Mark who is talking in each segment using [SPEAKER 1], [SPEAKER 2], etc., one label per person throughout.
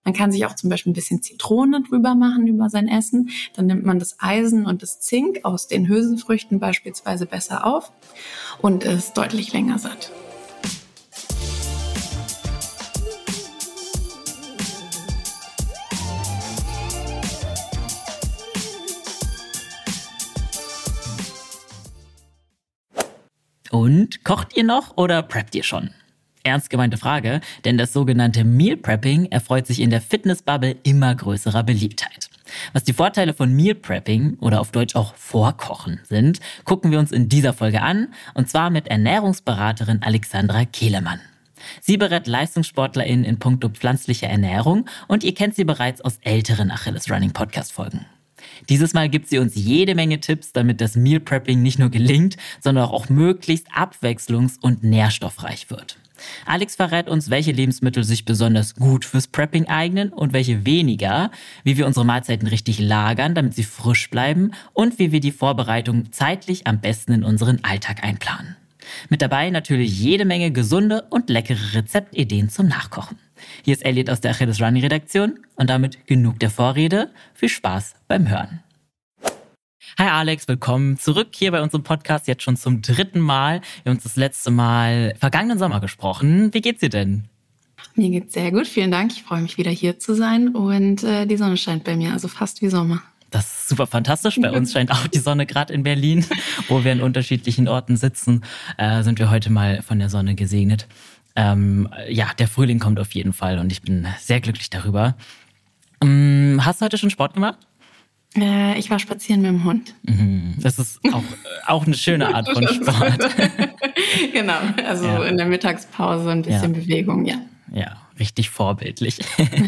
[SPEAKER 1] Man kann sich auch zum Beispiel ein bisschen Zitrone drüber machen über sein Essen. Dann nimmt man das Eisen und das Zink aus den Hülsenfrüchten beispielsweise besser auf und ist deutlich länger satt.
[SPEAKER 2] Und kocht ihr noch oder preppt ihr schon? Ernst gemeinte Frage, denn das sogenannte Meal Prepping erfreut sich in der Fitnessbubble immer größerer Beliebtheit. Was die Vorteile von Meal Prepping oder auf Deutsch auch Vorkochen sind, gucken wir uns in dieser Folge an, und zwar mit Ernährungsberaterin Alexandra Kehlemann. Sie berät LeistungssportlerInnen in puncto pflanzlicher Ernährung und ihr kennt sie bereits aus älteren Achilles Running Podcast-Folgen. Dieses Mal gibt sie uns jede Menge Tipps, damit das Meal Prepping nicht nur gelingt, sondern auch möglichst abwechslungs- und nährstoffreich wird. Alex verrät uns, welche Lebensmittel sich besonders gut fürs Prepping eignen und welche weniger, wie wir unsere Mahlzeiten richtig lagern, damit sie frisch bleiben und wie wir die Vorbereitung zeitlich am besten in unseren Alltag einplanen. Mit dabei natürlich jede Menge gesunde und leckere Rezeptideen zum Nachkochen. Hier ist Elliot aus der Achilles Running Redaktion und damit genug der Vorrede. Viel Spaß beim Hören. Hi Alex, willkommen zurück hier bei unserem Podcast, jetzt schon zum 3. Mal. Wir haben uns das letzte Mal vergangenen Sommer gesprochen. Wie geht's dir denn?
[SPEAKER 1] Mir geht's sehr gut, vielen Dank. Ich freue mich wieder hier zu sein und die Sonne scheint bei mir, also fast wie Sommer.
[SPEAKER 2] Das ist super fantastisch. Bei uns scheint auch die Sonne gerade in Berlin, wo wir in unterschiedlichen Orten sitzen, sind wir heute mal von der Sonne gesegnet. Der Frühling kommt auf jeden Fall und ich bin sehr glücklich darüber. Hast du heute schon Sport gemacht?
[SPEAKER 1] Ich war spazieren mit dem Hund.
[SPEAKER 2] Das ist auch eine schöne Art von Sport.
[SPEAKER 1] Genau, also in der Mittagspause ein bisschen Bewegung, ja.
[SPEAKER 2] Ja, richtig vorbildlich.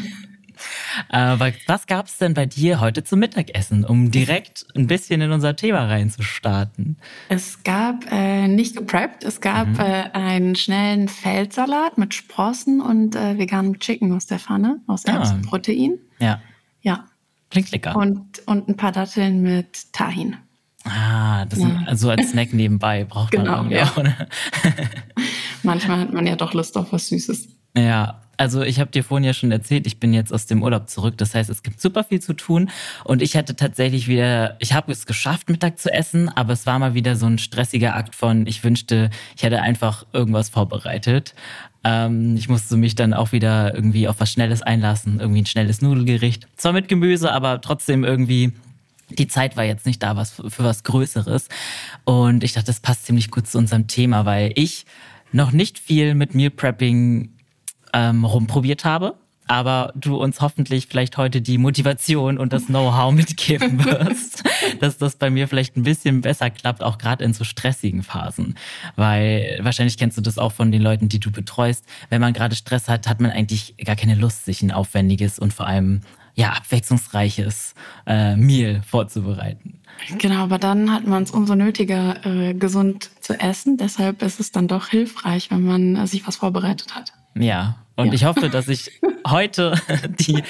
[SPEAKER 2] Was gab es denn bei dir heute zum Mittagessen, um direkt ein bisschen in unser Thema reinzustarten?
[SPEAKER 1] Es gab nicht gepreppt, es gab einen schnellen Feldsalat mit Sprossen und veganem Chicken aus der Pfanne, aus Erbsenprotein.
[SPEAKER 2] Ja.
[SPEAKER 1] Ja.
[SPEAKER 2] Klingt lecker.
[SPEAKER 1] Und ein paar Datteln mit Tahin.
[SPEAKER 2] Das sind also als Snack nebenbei braucht man irgendwie auch. Ne?
[SPEAKER 1] Manchmal hat man ja doch Lust auf was Süßes.
[SPEAKER 2] Ja, also ich habe dir vorhin ja schon erzählt, ich bin jetzt aus dem Urlaub zurück. Das heißt, es gibt super viel zu tun. Und ich hatte tatsächlich ich habe es geschafft, Mittag zu essen, aber es war mal wieder so ein stressiger Akt von, ich wünschte, ich hätte einfach irgendwas vorbereitet. Ich musste mich dann auch wieder irgendwie auf was Schnelles einlassen, irgendwie ein schnelles Nudelgericht. Zwar mit Gemüse, aber trotzdem irgendwie, die Zeit war jetzt nicht da für was Größeres. Und ich dachte, das passt ziemlich gut zu unserem Thema, weil ich noch nicht viel mit Meal Prepping rumprobiert habe, aber du uns hoffentlich vielleicht heute die Motivation und das Know-how mitgeben wirst, dass das bei mir vielleicht ein bisschen besser klappt, auch gerade in so stressigen Phasen. Weil wahrscheinlich kennst du das auch von den Leuten, die du betreust. Wenn man gerade Stress hat, hat man eigentlich gar keine Lust, sich ein aufwendiges und vor allem abwechslungsreiches Meal vorzubereiten.
[SPEAKER 1] Genau, aber dann hat man es umso nötiger, gesund zu essen. Deshalb ist es dann doch hilfreich, wenn man sich was vorbereitet hat.
[SPEAKER 2] Ja, und ich hoffe, dass ich heute die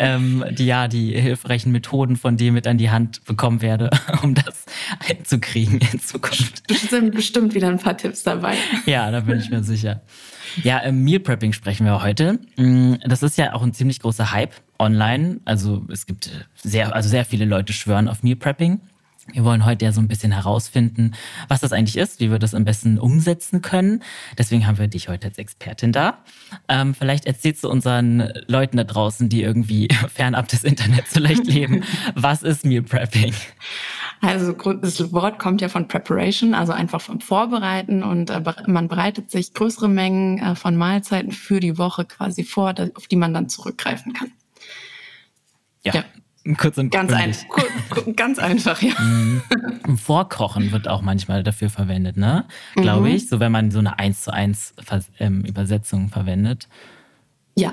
[SPEAKER 2] hilfreichen Methoden von dir mit an die Hand bekommen werde, um das einzukriegen in Zukunft.
[SPEAKER 1] Bestimmt wieder ein paar Tipps dabei.
[SPEAKER 2] Ja, da bin ich mir sicher. Ja, im Meal Prepping sprechen wir heute. Das ist ja auch ein ziemlich großer Hype online. Also es gibt sehr viele Leute schwören auf Meal Prepping. Wir wollen heute ja so ein bisschen herausfinden, was das eigentlich ist, wie wir das am besten umsetzen können. Deswegen haben wir dich heute als Expertin da. Vielleicht erzählst du unseren Leuten da draußen, die irgendwie fernab des Internets so leicht leben, was ist Meal Prepping?
[SPEAKER 1] Also das Wort kommt ja von Preparation, also einfach vom Vorbereiten, und man bereitet sich größere Mengen von Mahlzeiten für die Woche quasi vor, auf die man dann zurückgreifen kann.
[SPEAKER 2] Ja. Kurz und
[SPEAKER 1] ganz einfach, ja.
[SPEAKER 2] Vorkochen wird auch manchmal dafür verwendet, ne? Glaube ich. So, wenn man so eine 1:1 Übersetzung verwendet.
[SPEAKER 1] Ja.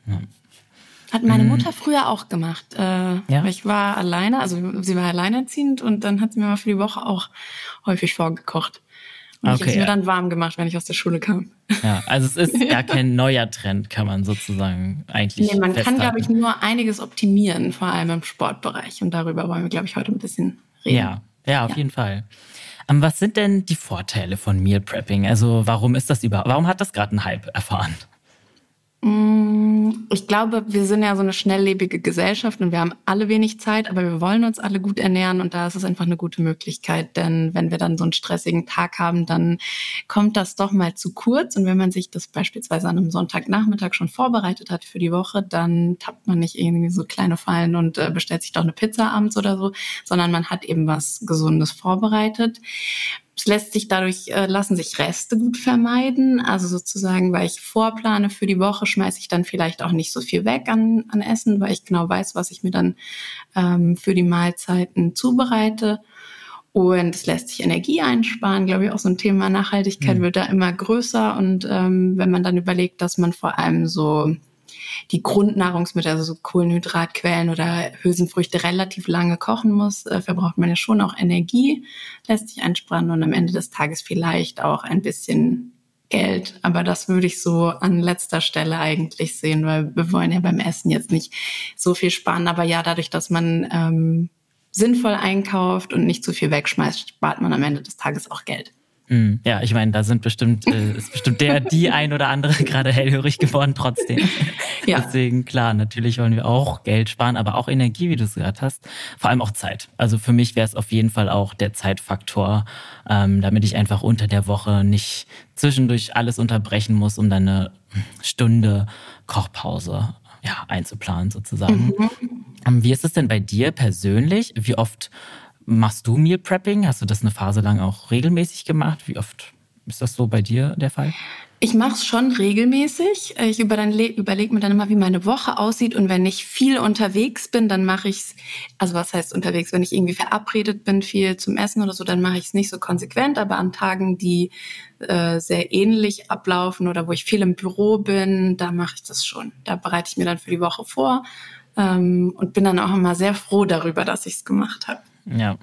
[SPEAKER 1] Hat meine Mutter früher auch gemacht. Ich war alleine, also sie war alleinerziehend, und dann hat sie mir mal für die Woche auch häufig vorgekocht. Und ich habe es mir dann warm gemacht, wenn ich aus der Schule kam.
[SPEAKER 2] Ja, also es ist gar kein neuer Trend, kann man sozusagen eigentlich
[SPEAKER 1] man
[SPEAKER 2] festhalten.
[SPEAKER 1] kann, glaube ich, nur einiges optimieren, vor allem im Sportbereich. Und darüber wollen wir, glaube ich, heute ein bisschen reden.
[SPEAKER 2] Ja, auf jeden Fall. Was sind denn die Vorteile von Meal Prepping? Also warum hat das gerade einen Hype erfahren?
[SPEAKER 1] Ich glaube, wir sind ja so eine schnelllebige Gesellschaft und wir haben alle wenig Zeit, aber wir wollen uns alle gut ernähren und da ist es einfach eine gute Möglichkeit, denn wenn wir dann so einen stressigen Tag haben, dann kommt das doch mal zu kurz und wenn man sich das beispielsweise an einem Sonntagnachmittag schon vorbereitet hat für die Woche, dann tappt man nicht irgendwie so kleine Fallen und bestellt sich doch eine Pizza abends oder so, sondern man hat eben was Gesundes vorbereitet. Es lässt sich dadurch, lassen sich Reste gut vermeiden. Also sozusagen, weil ich vorplane für die Woche, schmeiße ich dann vielleicht auch nicht so viel weg an Essen, weil ich genau weiß, was ich mir dann für die Mahlzeiten zubereite. Und es lässt sich Energie einsparen, glaube ich, auch so ein Thema Nachhaltigkeit wird da immer größer. Und wenn man dann überlegt, dass man vor allem so die Grundnahrungsmittel, also so Kohlenhydratquellen oder Hülsenfrüchte relativ lange kochen muss, verbraucht man ja schon auch Energie, lässt sich einsparen und am Ende des Tages vielleicht auch ein bisschen Geld. Aber das würde ich so an letzter Stelle eigentlich sehen, weil wir wollen ja beim Essen jetzt nicht so viel sparen. Aber ja, dadurch, dass man sinnvoll einkauft und nicht zu viel wegschmeißt, spart man am Ende des Tages auch Geld.
[SPEAKER 2] Ja, ich meine, da ist bestimmt die ein oder andere gerade hellhörig geworden trotzdem. Ja. Deswegen, klar, natürlich wollen wir auch Geld sparen, aber auch Energie, wie du es gesagt hast. Vor allem auch Zeit. Also für mich wäre es auf jeden Fall auch der Zeitfaktor, damit ich einfach unter der Woche nicht zwischendurch alles unterbrechen muss, um dann eine Stunde Kochpause einzuplanen sozusagen. Wie ist es denn bei dir persönlich? Wie oft machst du Meal Prepping? Hast du das eine Phase lang auch regelmäßig gemacht? Wie oft ist das so bei dir der Fall?
[SPEAKER 1] Ich mache es schon regelmäßig. Ich überlege mir dann immer, wie meine Woche aussieht. Und wenn ich viel unterwegs bin, dann mache ich es, also was heißt unterwegs? Wenn ich irgendwie verabredet bin, viel zum Essen oder so, dann mache ich es nicht so konsequent. Aber an Tagen, die sehr ähnlich ablaufen oder wo ich viel im Büro bin, da mache ich das schon. Da bereite ich mir dann für die Woche vor und bin dann auch immer sehr froh darüber, dass ich es gemacht habe.
[SPEAKER 2] Ja.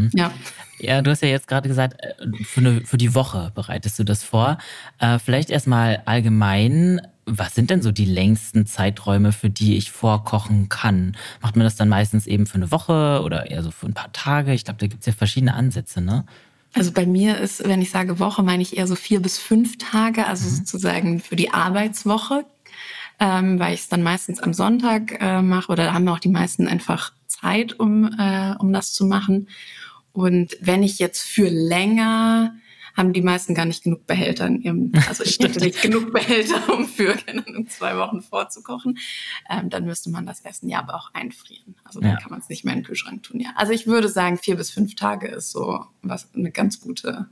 [SPEAKER 2] Ja, du hast ja jetzt gerade gesagt, für die Woche bereitest du das vor. Vielleicht erstmal allgemein, was sind denn so die längsten Zeiträume, für die ich vorkochen kann? Macht man das dann meistens eben für eine Woche oder eher so für ein paar Tage? Ich glaube, da gibt es ja verschiedene Ansätze, ne?
[SPEAKER 1] Also bei mir ist, wenn ich sage Woche, meine ich eher so 4 bis 5 Tage, also sozusagen für die Arbeitswoche, weil ich es dann meistens am Sonntag mache oder da haben auch die meisten einfach Zeit, um das zu machen. Und wenn ich jetzt für länger, haben die meisten gar nicht genug Behälter in ihrem, also ich hätte nicht genug Behälter, um für 2 Wochen vorzukochen, dann müsste man das Essen ja aber auch einfrieren. Also dann kann man es nicht mehr in den Kühlschrank tun. Ja. Also ich würde sagen, 4 bis 5 Tage ist so eine ganz gute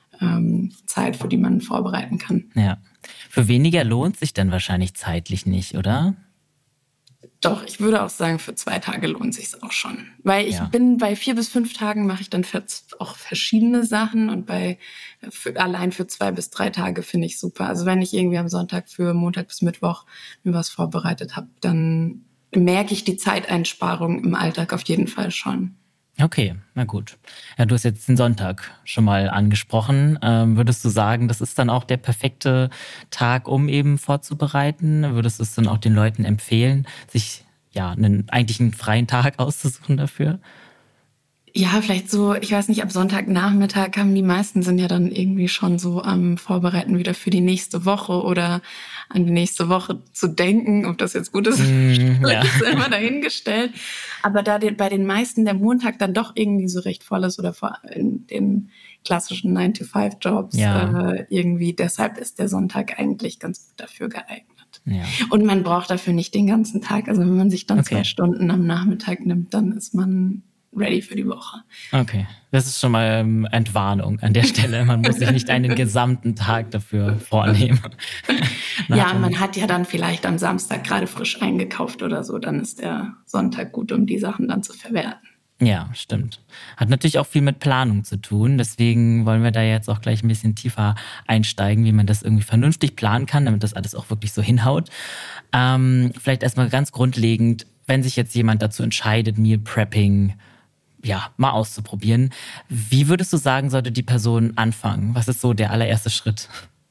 [SPEAKER 1] Zeit, für die man vorbereiten kann.
[SPEAKER 2] Ja. Für weniger lohnt sich dann wahrscheinlich zeitlich nicht, oder?
[SPEAKER 1] Doch, ich würde auch sagen, für 2 Tage lohnt sich's auch schon. Weil ich bin bei 4 bis 5 Tagen mache ich dann auch verschiedene Sachen und allein für 2 bis 3 Tage finde ich super. Also wenn ich irgendwie am Sonntag für Montag bis Mittwoch mir was vorbereitet habe, dann merke ich die Zeiteinsparung im Alltag auf jeden Fall schon.
[SPEAKER 2] Okay, na gut. Ja, du hast jetzt den Sonntag schon mal angesprochen. Würdest du sagen, das ist dann auch der perfekte Tag, um eben vorzubereiten? Würdest du es dann auch den Leuten empfehlen, sich eigentlich einen freien Tag auszusuchen dafür?
[SPEAKER 1] Ja, vielleicht so, ich weiß nicht, ab Sonntagnachmittag die meisten sind ja dann irgendwie schon so am Vorbereiten wieder für die nächste Woche oder an die nächste Woche zu denken, ob das jetzt gut ist, ist immer dahingestellt. Aber da bei den meisten der Montag dann doch irgendwie so recht voll ist oder vor allem den klassischen 9-to-5-Jobs irgendwie, deshalb ist der Sonntag eigentlich ganz gut dafür geeignet. Ja. Und man braucht dafür nicht den ganzen Tag. Also wenn man sich dann 2 Stunden am Nachmittag nimmt, dann ist man ready für die Woche.
[SPEAKER 2] Okay, das ist schon mal Entwarnung an der Stelle. Man muss sich nicht einen gesamten Tag dafür vornehmen.
[SPEAKER 1] Ja, man hat ja dann vielleicht am Samstag gerade frisch eingekauft oder so, dann ist der Sonntag gut, um die Sachen dann zu verwerten.
[SPEAKER 2] Ja, stimmt. Hat natürlich auch viel mit Planung zu tun. Deswegen wollen wir da jetzt auch gleich ein bisschen tiefer einsteigen, wie man das irgendwie vernünftig planen kann, damit das alles auch wirklich so hinhaut. Vielleicht erstmal ganz grundlegend, wenn sich jetzt jemand dazu entscheidet, Meal Prepping mal auszuprobieren. Wie würdest du sagen, sollte die Person anfangen? Was ist so der allererste Schritt?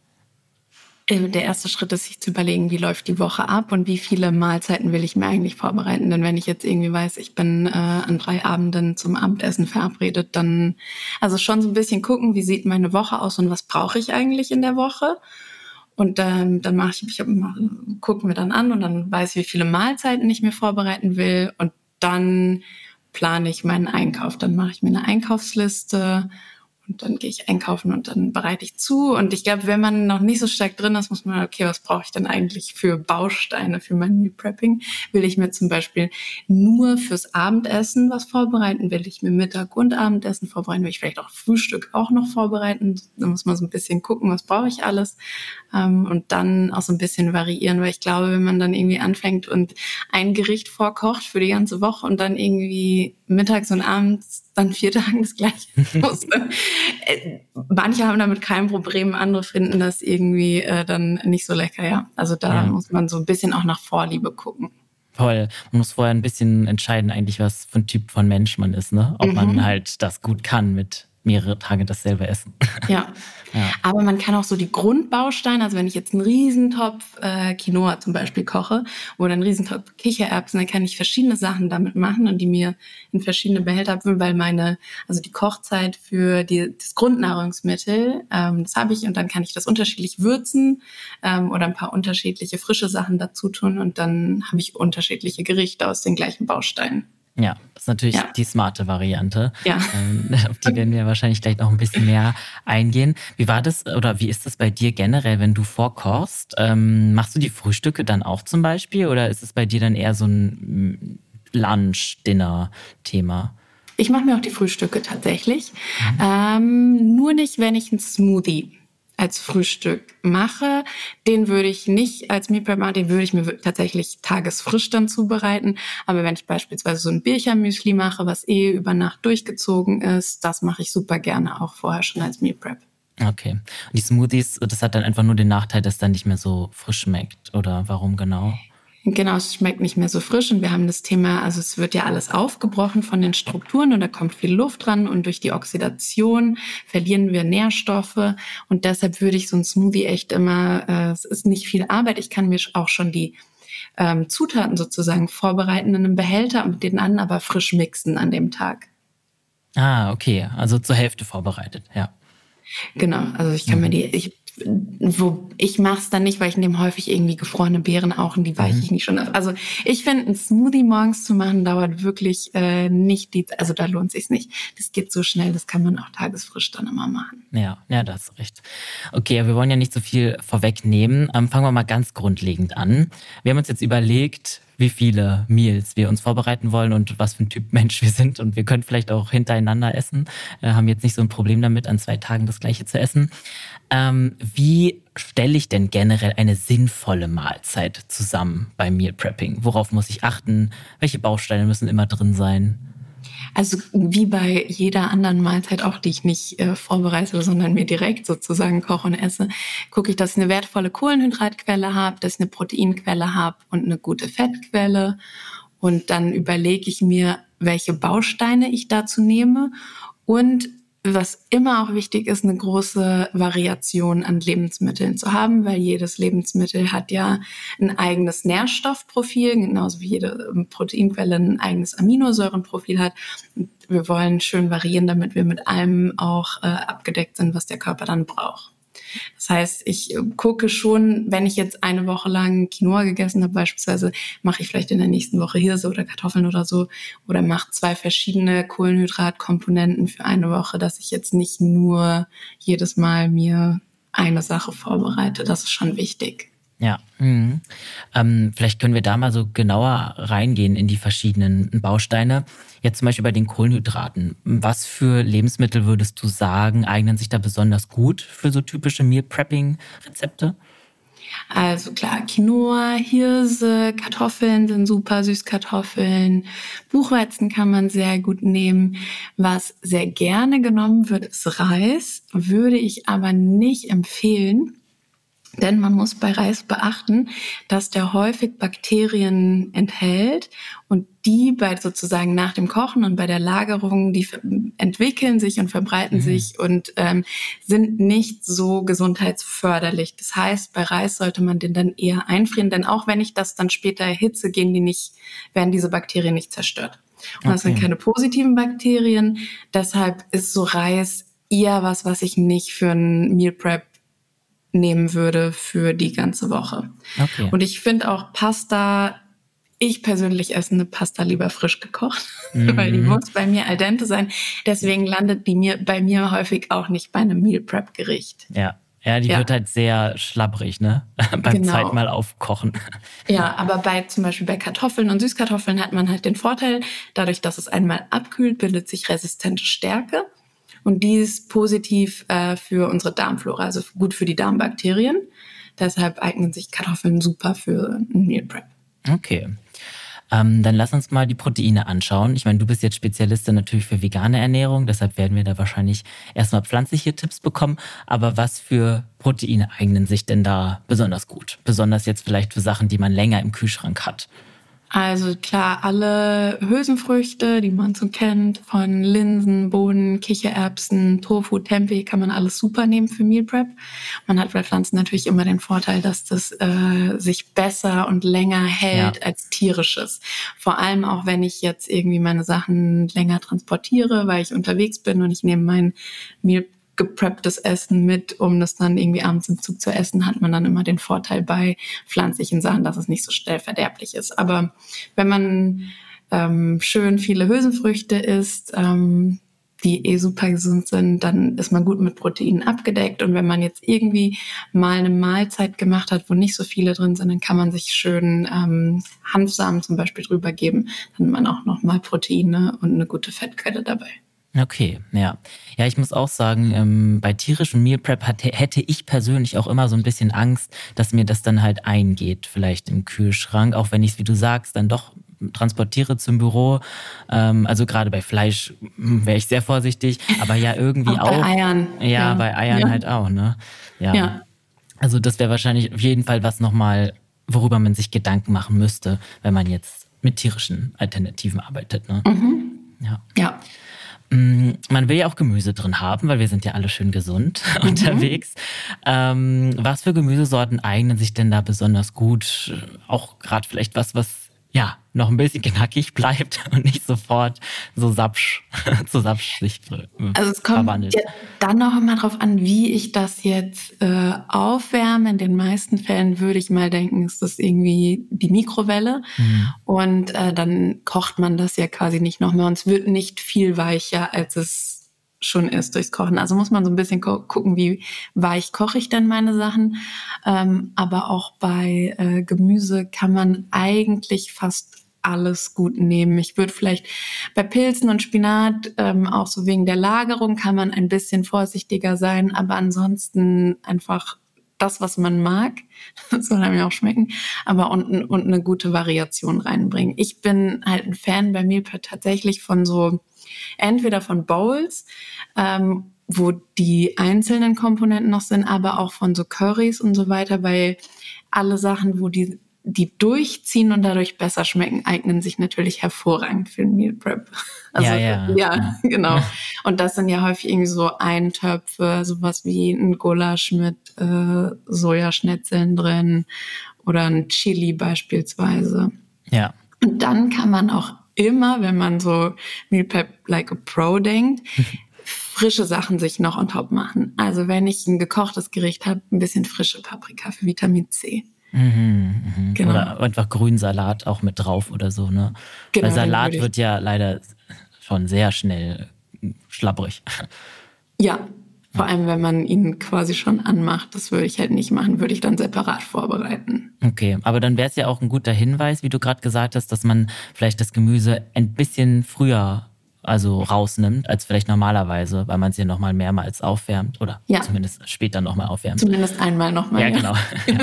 [SPEAKER 1] Der erste Schritt ist, sich zu überlegen, wie läuft die Woche ab und wie viele Mahlzeiten will ich mir eigentlich vorbereiten. Denn wenn ich jetzt irgendwie weiß, ich bin an 3 Abenden zum Abendessen verabredet, dann also schon so ein bisschen gucken, wie sieht meine Woche aus und was brauche ich eigentlich in der Woche. Und dann gucken wir dann an und dann weiß ich, wie viele Mahlzeiten ich mir vorbereiten will. Und dann plane ich meinen Einkauf. Dann mache ich mir eine Einkaufsliste und dann gehe ich einkaufen und dann bereite ich zu. Und ich glaube, wenn man noch nicht so stark drin ist, muss man, okay, was brauche ich denn eigentlich für Bausteine für mein Meal Prepping? Will ich mir zum Beispiel nur fürs Abendessen was vorbereiten? Will ich mir Mittag- und Abendessen vorbereiten? Will ich vielleicht auch Frühstück auch noch vorbereiten? Da muss man so ein bisschen gucken, was brauche ich alles? Und dann auch so ein bisschen variieren, weil ich glaube, wenn man dann irgendwie anfängt und ein Gericht vorkocht für die ganze Woche und dann irgendwie mittags und abends dann 4 Tagen das Gleiche muss. Manche haben damit kein Problem, andere finden das irgendwie dann nicht so lecker, ja. Also da muss man so ein bisschen auch nach Vorliebe gucken.
[SPEAKER 2] Voll. Man muss vorher ein bisschen entscheiden eigentlich, was für ein Typ von Mensch man ist, ne? Ob man halt das gut kann mit mehrere Tage dasselbe essen.
[SPEAKER 1] Ja. Aber man kann auch so die Grundbausteine, also wenn ich jetzt einen Riesentopf Quinoa zum Beispiel koche oder einen Riesentopf Kichererbsen, dann kann ich verschiedene Sachen damit machen und die mir in verschiedene Behälter abfüllen, weil die Kochzeit für das Grundnahrungsmittel, das habe ich und dann kann ich das unterschiedlich würzen oder ein paar unterschiedliche frische Sachen dazu tun und dann habe ich unterschiedliche Gerichte aus den gleichen Bausteinen.
[SPEAKER 2] Ja, das ist natürlich die smarte Variante.
[SPEAKER 1] Ja.
[SPEAKER 2] Auf die werden wir wahrscheinlich gleich noch ein bisschen mehr eingehen. Wie war das oder wie ist das bei dir generell, wenn du vorkochst? Machst du die Frühstücke dann auch zum Beispiel oder ist es bei dir dann eher so ein Lunch-Dinner-Thema?
[SPEAKER 1] Ich mache mir auch die Frühstücke tatsächlich. Nur nicht, wenn ich einen Smoothie als Frühstück mache. Den würde ich nicht als Meal Prep machen, den würde ich mir tatsächlich tagesfrisch dann zubereiten. Aber wenn ich beispielsweise so ein Birchermüsli mache, was über Nacht durchgezogen ist, das mache ich super gerne auch vorher schon als Meal Prep.
[SPEAKER 2] Okay. Und die Smoothies, das hat dann einfach nur den Nachteil, dass es dann nicht mehr so frisch schmeckt. Oder warum genau?
[SPEAKER 1] Genau, es schmeckt nicht mehr so frisch und wir haben das Thema, also es wird ja alles aufgebrochen von den Strukturen und da kommt viel Luft dran und durch die Oxidation verlieren wir Nährstoffe und deshalb würde ich so ein Smoothie echt immer, es ist nicht viel Arbeit, ich kann mir auch schon die Zutaten sozusagen vorbereiten in einem Behälter und mit denen an, aber frisch mixen an dem Tag.
[SPEAKER 2] Ah, okay, also zur Hälfte vorbereitet, ja.
[SPEAKER 1] Genau, also ich kann mir ich mache es dann nicht, weil ich nehme häufig irgendwie gefrorene Beeren auch und die weiche ich nicht schon ab. Also ich finde, einen Smoothie morgens zu machen, dauert wirklich nicht also da lohnt sich's nicht. Das geht so schnell, das kann man auch tagesfrisch dann immer machen.
[SPEAKER 2] Ja, da hast du recht. Okay, wir wollen ja nicht so viel vorwegnehmen. Fangen wir mal ganz grundlegend an. Wir haben uns jetzt überlegt, wie viele Meals wir uns vorbereiten wollen und was für ein Typ Mensch wir sind. Und wir können vielleicht auch hintereinander essen. Haben jetzt nicht so ein Problem damit, an 2 Tagen das Gleiche zu essen. Wie stelle ich denn generell eine sinnvolle Mahlzeit zusammen beim Meal Prepping? Worauf muss ich achten? Welche Bausteine müssen immer drin sein?
[SPEAKER 1] Also wie bei jeder anderen Mahlzeit auch, die ich nicht vorbereite, sondern mir direkt sozusagen koche und esse, gucke ich, dass ich eine wertvolle Kohlenhydratquelle habe, dass ich eine Proteinquelle habe und eine gute Fettquelle. Und dann überlege ich mir, welche Bausteine ich dazu nehme und was immer auch wichtig ist, eine große Variation an Lebensmitteln zu haben, weil jedes Lebensmittel hat ja ein eigenes Nährstoffprofil, genauso wie jede Proteinquelle ein eigenes Aminosäurenprofil hat. Und wir wollen schön variieren, damit wir mit allem auch abgedeckt sind, was der Körper dann braucht. Das heißt, ich gucke schon, wenn ich jetzt eine Woche lang Quinoa gegessen habe, beispielsweise, mache ich vielleicht in der nächsten Woche Hirse oder Kartoffeln oder so oder mache 2 verschiedene Kohlenhydratkomponenten für eine Woche, dass ich jetzt nicht nur jedes Mal mir eine Sache vorbereite. Das ist schon wichtig.
[SPEAKER 2] Ja, vielleicht können wir da mal so genauer reingehen in die verschiedenen Bausteine. Jetzt zum Beispiel bei den Kohlenhydraten. Was für Lebensmittel würdest du sagen, eignen sich da besonders gut für so typische Meal-Prepping-Rezepte?
[SPEAKER 1] Also klar, Quinoa, Hirse, Kartoffeln sind super, Süßkartoffeln, Buchweizen kann man sehr gut nehmen. Was sehr gerne genommen wird, ist Reis, würde ich aber nicht empfehlen. Denn man muss bei Reis beachten, dass der häufig Bakterien enthält und die bei sozusagen nach dem Kochen und bei der Lagerung, die entwickeln sich und verbreiten sich und sind nicht so gesundheitsförderlich. Das heißt, bei Reis sollte man den dann eher einfrieren, denn auch wenn ich das dann später erhitze, werden diese Bakterien nicht zerstört. Und das sind keine positiven Bakterien. Deshalb ist so Reis eher was ich nicht für ein Meal Prep nehmen würde für die ganze Woche.
[SPEAKER 2] Okay.
[SPEAKER 1] Und ich finde auch Pasta, ich persönlich esse eine Pasta lieber frisch gekocht, weil die muss bei mir al dente sein. Deswegen landet die bei mir häufig auch nicht bei einem Meal Prep Gericht.
[SPEAKER 2] Ja, die wird halt sehr schlabbrig, ne? Beim zweimal aufkochen.
[SPEAKER 1] Ja, aber zum Beispiel bei Kartoffeln und Süßkartoffeln hat man halt den Vorteil, dadurch, dass es einmal abkühlt, bildet sich resistente Stärke. Und die ist positiv für unsere Darmflora, also gut für die Darmbakterien. Deshalb eignen sich Kartoffeln super für ein Meal Prep.
[SPEAKER 2] Okay. Dann lass uns mal die Proteine anschauen. Ich meine, du bist jetzt Spezialistin natürlich für vegane Ernährung, deshalb werden wir da wahrscheinlich erstmal pflanzliche Tipps bekommen. Aber was für Proteine eignen sich denn da besonders gut? Besonders jetzt vielleicht für Sachen, die man länger im Kühlschrank hat.
[SPEAKER 1] Also klar, alle Hülsenfrüchte, die man so kennt, von Linsen, Bohnen, Kichererbsen, Tofu, Tempeh, kann man alles super nehmen für Meal Prep. Man hat bei Pflanzen natürlich immer den Vorteil, dass das sich besser und länger hält als tierisches. Vor allem auch, wenn ich jetzt irgendwie meine Sachen länger transportiere, weil ich unterwegs bin und ich nehme mein Meal geprepptes Essen mit, um das dann irgendwie abends im Zug zu essen, hat man dann immer den Vorteil bei pflanzlichen Sachen, dass es nicht so schnell verderblich ist. Aber wenn man schön viele Hülsenfrüchte isst, die super gesund sind, dann ist man gut mit Proteinen abgedeckt. Und wenn man jetzt irgendwie mal eine Mahlzeit gemacht hat, wo nicht so viele drin sind, dann kann man sich schön Hanfsamen zum Beispiel drüber geben. Dann hat man auch nochmal Proteine und eine gute Fettquelle dabei.
[SPEAKER 2] Okay, ja. Ja, ich muss auch sagen, bei tierischem Meal Prep hätte ich persönlich auch immer so ein bisschen Angst, dass mir das dann halt eingeht, vielleicht im Kühlschrank, auch wenn ich es, wie du sagst, dann doch transportiere zum Büro. Also gerade bei Fleisch wäre ich sehr vorsichtig, aber ja irgendwie auch.
[SPEAKER 1] Bei Eiern.
[SPEAKER 2] Ja, bei Eiern halt auch, ne? Ja. Also das wäre wahrscheinlich auf jeden Fall was nochmal, worüber man sich Gedanken machen müsste, wenn man jetzt mit tierischen Alternativen arbeitet, ne?
[SPEAKER 1] Ja.
[SPEAKER 2] Man will ja auch Gemüse drin haben, weil wir sind ja alle schön gesund unterwegs. Was für Gemüsesorten eignen sich denn da besonders gut? Auch gerade vielleicht was ja noch ein bisschen knackig bleibt und nicht sofort so zu Sapsch sich
[SPEAKER 1] Also es kommt ja dann auch immer drauf an, wie ich das jetzt aufwärme. In den meisten Fällen würde ich mal denken, ist das irgendwie die Mikrowelle. Und dann kocht man das ja quasi nicht noch mehr und es wird nicht viel weicher, als es schon ist durchs Kochen. Also muss man so ein bisschen gucken, wie weich koche ich denn meine Sachen. Aber auch bei Gemüse kann man eigentlich fast alles gut nehmen. Ich würde vielleicht bei Pilzen und Spinat, auch so wegen der Lagerung, kann man ein bisschen vorsichtiger sein. Aber ansonsten einfach das, was man mag, das soll einem ja auch schmecken, aber und eine gute Variation reinbringen. Ich bin halt ein Fan bei Meal Prep tatsächlich von so entweder von Bowls, wo die einzelnen Komponenten noch sind, aber auch von so Currys und so weiter, weil alle Sachen, wo die durchziehen und dadurch besser schmecken, eignen sich natürlich hervorragend für ein Meal Prep. Also, ja, genau. Und das sind ja häufig irgendwie so Eintöpfe, sowas wie ein Gulasch mit Sojaschnitzeln drin oder ein Chili beispielsweise.
[SPEAKER 2] Ja.
[SPEAKER 1] Und dann kann man auch immer, wenn man so Meal Prep like a Pro denkt, frische Sachen sich noch on top machen. Also wenn ich ein gekochtes Gericht habe, ein bisschen frische Paprika für Vitamin C.
[SPEAKER 2] Genau. Oder einfach Grünsalat auch mit drauf oder so, ne?
[SPEAKER 1] Genau,
[SPEAKER 2] weil Salat wird ja leider schon sehr schnell schlabbrig.
[SPEAKER 1] Ja, vor allem wenn man ihn quasi schon anmacht. Das würde ich halt nicht machen, würde ich dann separat vorbereiten.
[SPEAKER 2] Okay, aber dann wäre es ja auch ein guter Hinweis, wie du gerade gesagt hast, dass man vielleicht das Gemüse ein bisschen früher rausnimmt, als vielleicht normalerweise, weil man es ja nochmal mehrmals aufwärmt oder zumindest später nochmal aufwärmt.
[SPEAKER 1] Zumindest einmal nochmal.
[SPEAKER 2] Ja, genau.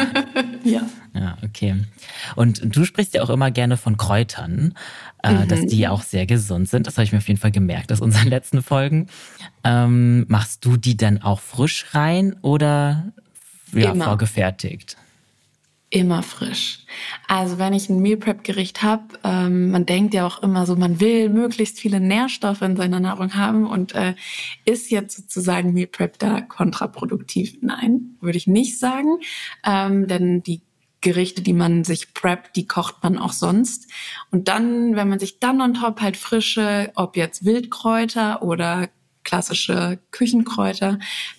[SPEAKER 2] Ja, okay. Und du sprichst ja auch immer gerne von Kräutern, dass die auch sehr gesund sind. Das habe ich mir auf jeden Fall gemerkt aus unseren letzten Folgen. Machst du die dann auch frisch rein oder vorgefertigt?
[SPEAKER 1] Immer frisch. Also wenn ich ein Meal Prep Gericht habe, man denkt ja auch immer so, man will möglichst viele Nährstoffe in seiner Nahrung haben und ist jetzt sozusagen Meal Prep da kontraproduktiv? Nein, würde ich nicht sagen, denn die Gerichte, die man sich preppt, die kocht man auch sonst. Und dann, wenn man sich dann on top halt frische, ob jetzt Wildkräuter oder klassische Küchenkräuter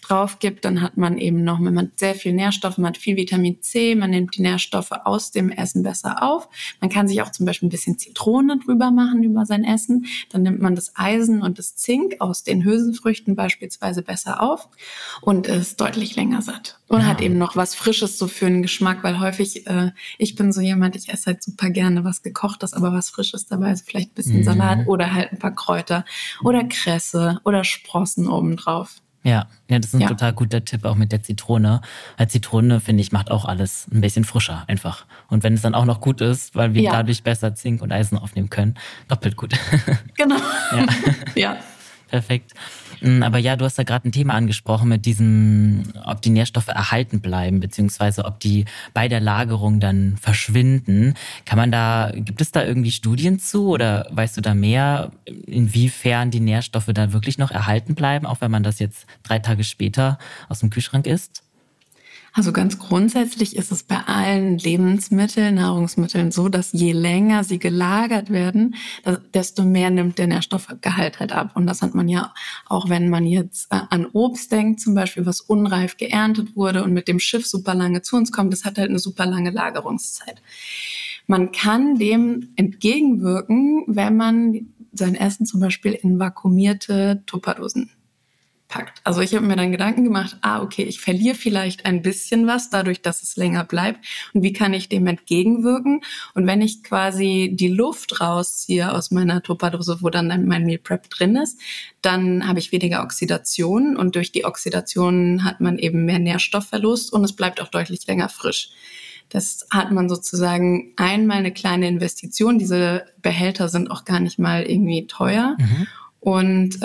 [SPEAKER 1] drauf gibt, dann hat man eben noch, man hat sehr viel Nährstoffe, man hat viel Vitamin C, man nimmt die Nährstoffe aus dem Essen besser auf. Man kann sich auch zum Beispiel ein bisschen Zitrone drüber machen über sein Essen. Dann nimmt man das Eisen und das Zink aus den Hülsenfrüchten beispielsweise besser auf und ist deutlich länger satt. Und hat eben noch was Frisches so für den Geschmack, weil häufig, ich bin so jemand, ich esse halt super gerne was Gekochtes, aber was Frisches dabei, also vielleicht ein bisschen Salat oder halt ein paar Kräuter oder Kresse oder Sprossen obendrauf.
[SPEAKER 2] Ja, das ist ein total guter Tipp, auch mit der Zitrone. Weil Zitrone, finde ich, macht auch alles ein bisschen frischer einfach. Und wenn es dann auch noch gut ist, weil wir dadurch besser Zink und Eisen aufnehmen können, doppelt gut.
[SPEAKER 1] Genau. Ja.
[SPEAKER 2] Perfekt. Aber ja, du hast da gerade ein Thema angesprochen mit diesem, ob die Nährstoffe erhalten bleiben, beziehungsweise ob die bei der Lagerung dann verschwinden. Gibt es da irgendwie Studien zu oder weißt du da mehr, inwiefern die Nährstoffe da wirklich noch erhalten bleiben, auch wenn man das jetzt 3 Tage später aus dem Kühlschrank isst?
[SPEAKER 1] Also ganz grundsätzlich ist es bei allen Lebensmitteln, Nahrungsmitteln so, dass je länger sie gelagert werden, desto mehr nimmt der Nährstoffgehalt halt ab. Und das hat man ja auch, wenn man jetzt an Obst denkt, zum Beispiel, was unreif geerntet wurde und mit dem Schiff super lange zu uns kommt, das hat halt eine super lange Lagerungszeit. Man kann dem entgegenwirken, wenn man sein Essen zum Beispiel in vakuumierte Tupperdosen packt. Also ich habe mir dann Gedanken gemacht, okay, ich verliere vielleicht ein bisschen was dadurch, dass es länger bleibt. Und wie kann ich dem entgegenwirken? Und wenn ich quasi die Luft rausziehe aus meiner Tupperdose, wo dann mein Meal Prep drin ist, dann habe ich weniger Oxidation und durch die Oxidation hat man eben mehr Nährstoffverlust und es bleibt auch deutlich länger frisch. Das hat man sozusagen einmal eine kleine Investition. Diese Behälter sind auch gar nicht mal irgendwie teuer. Und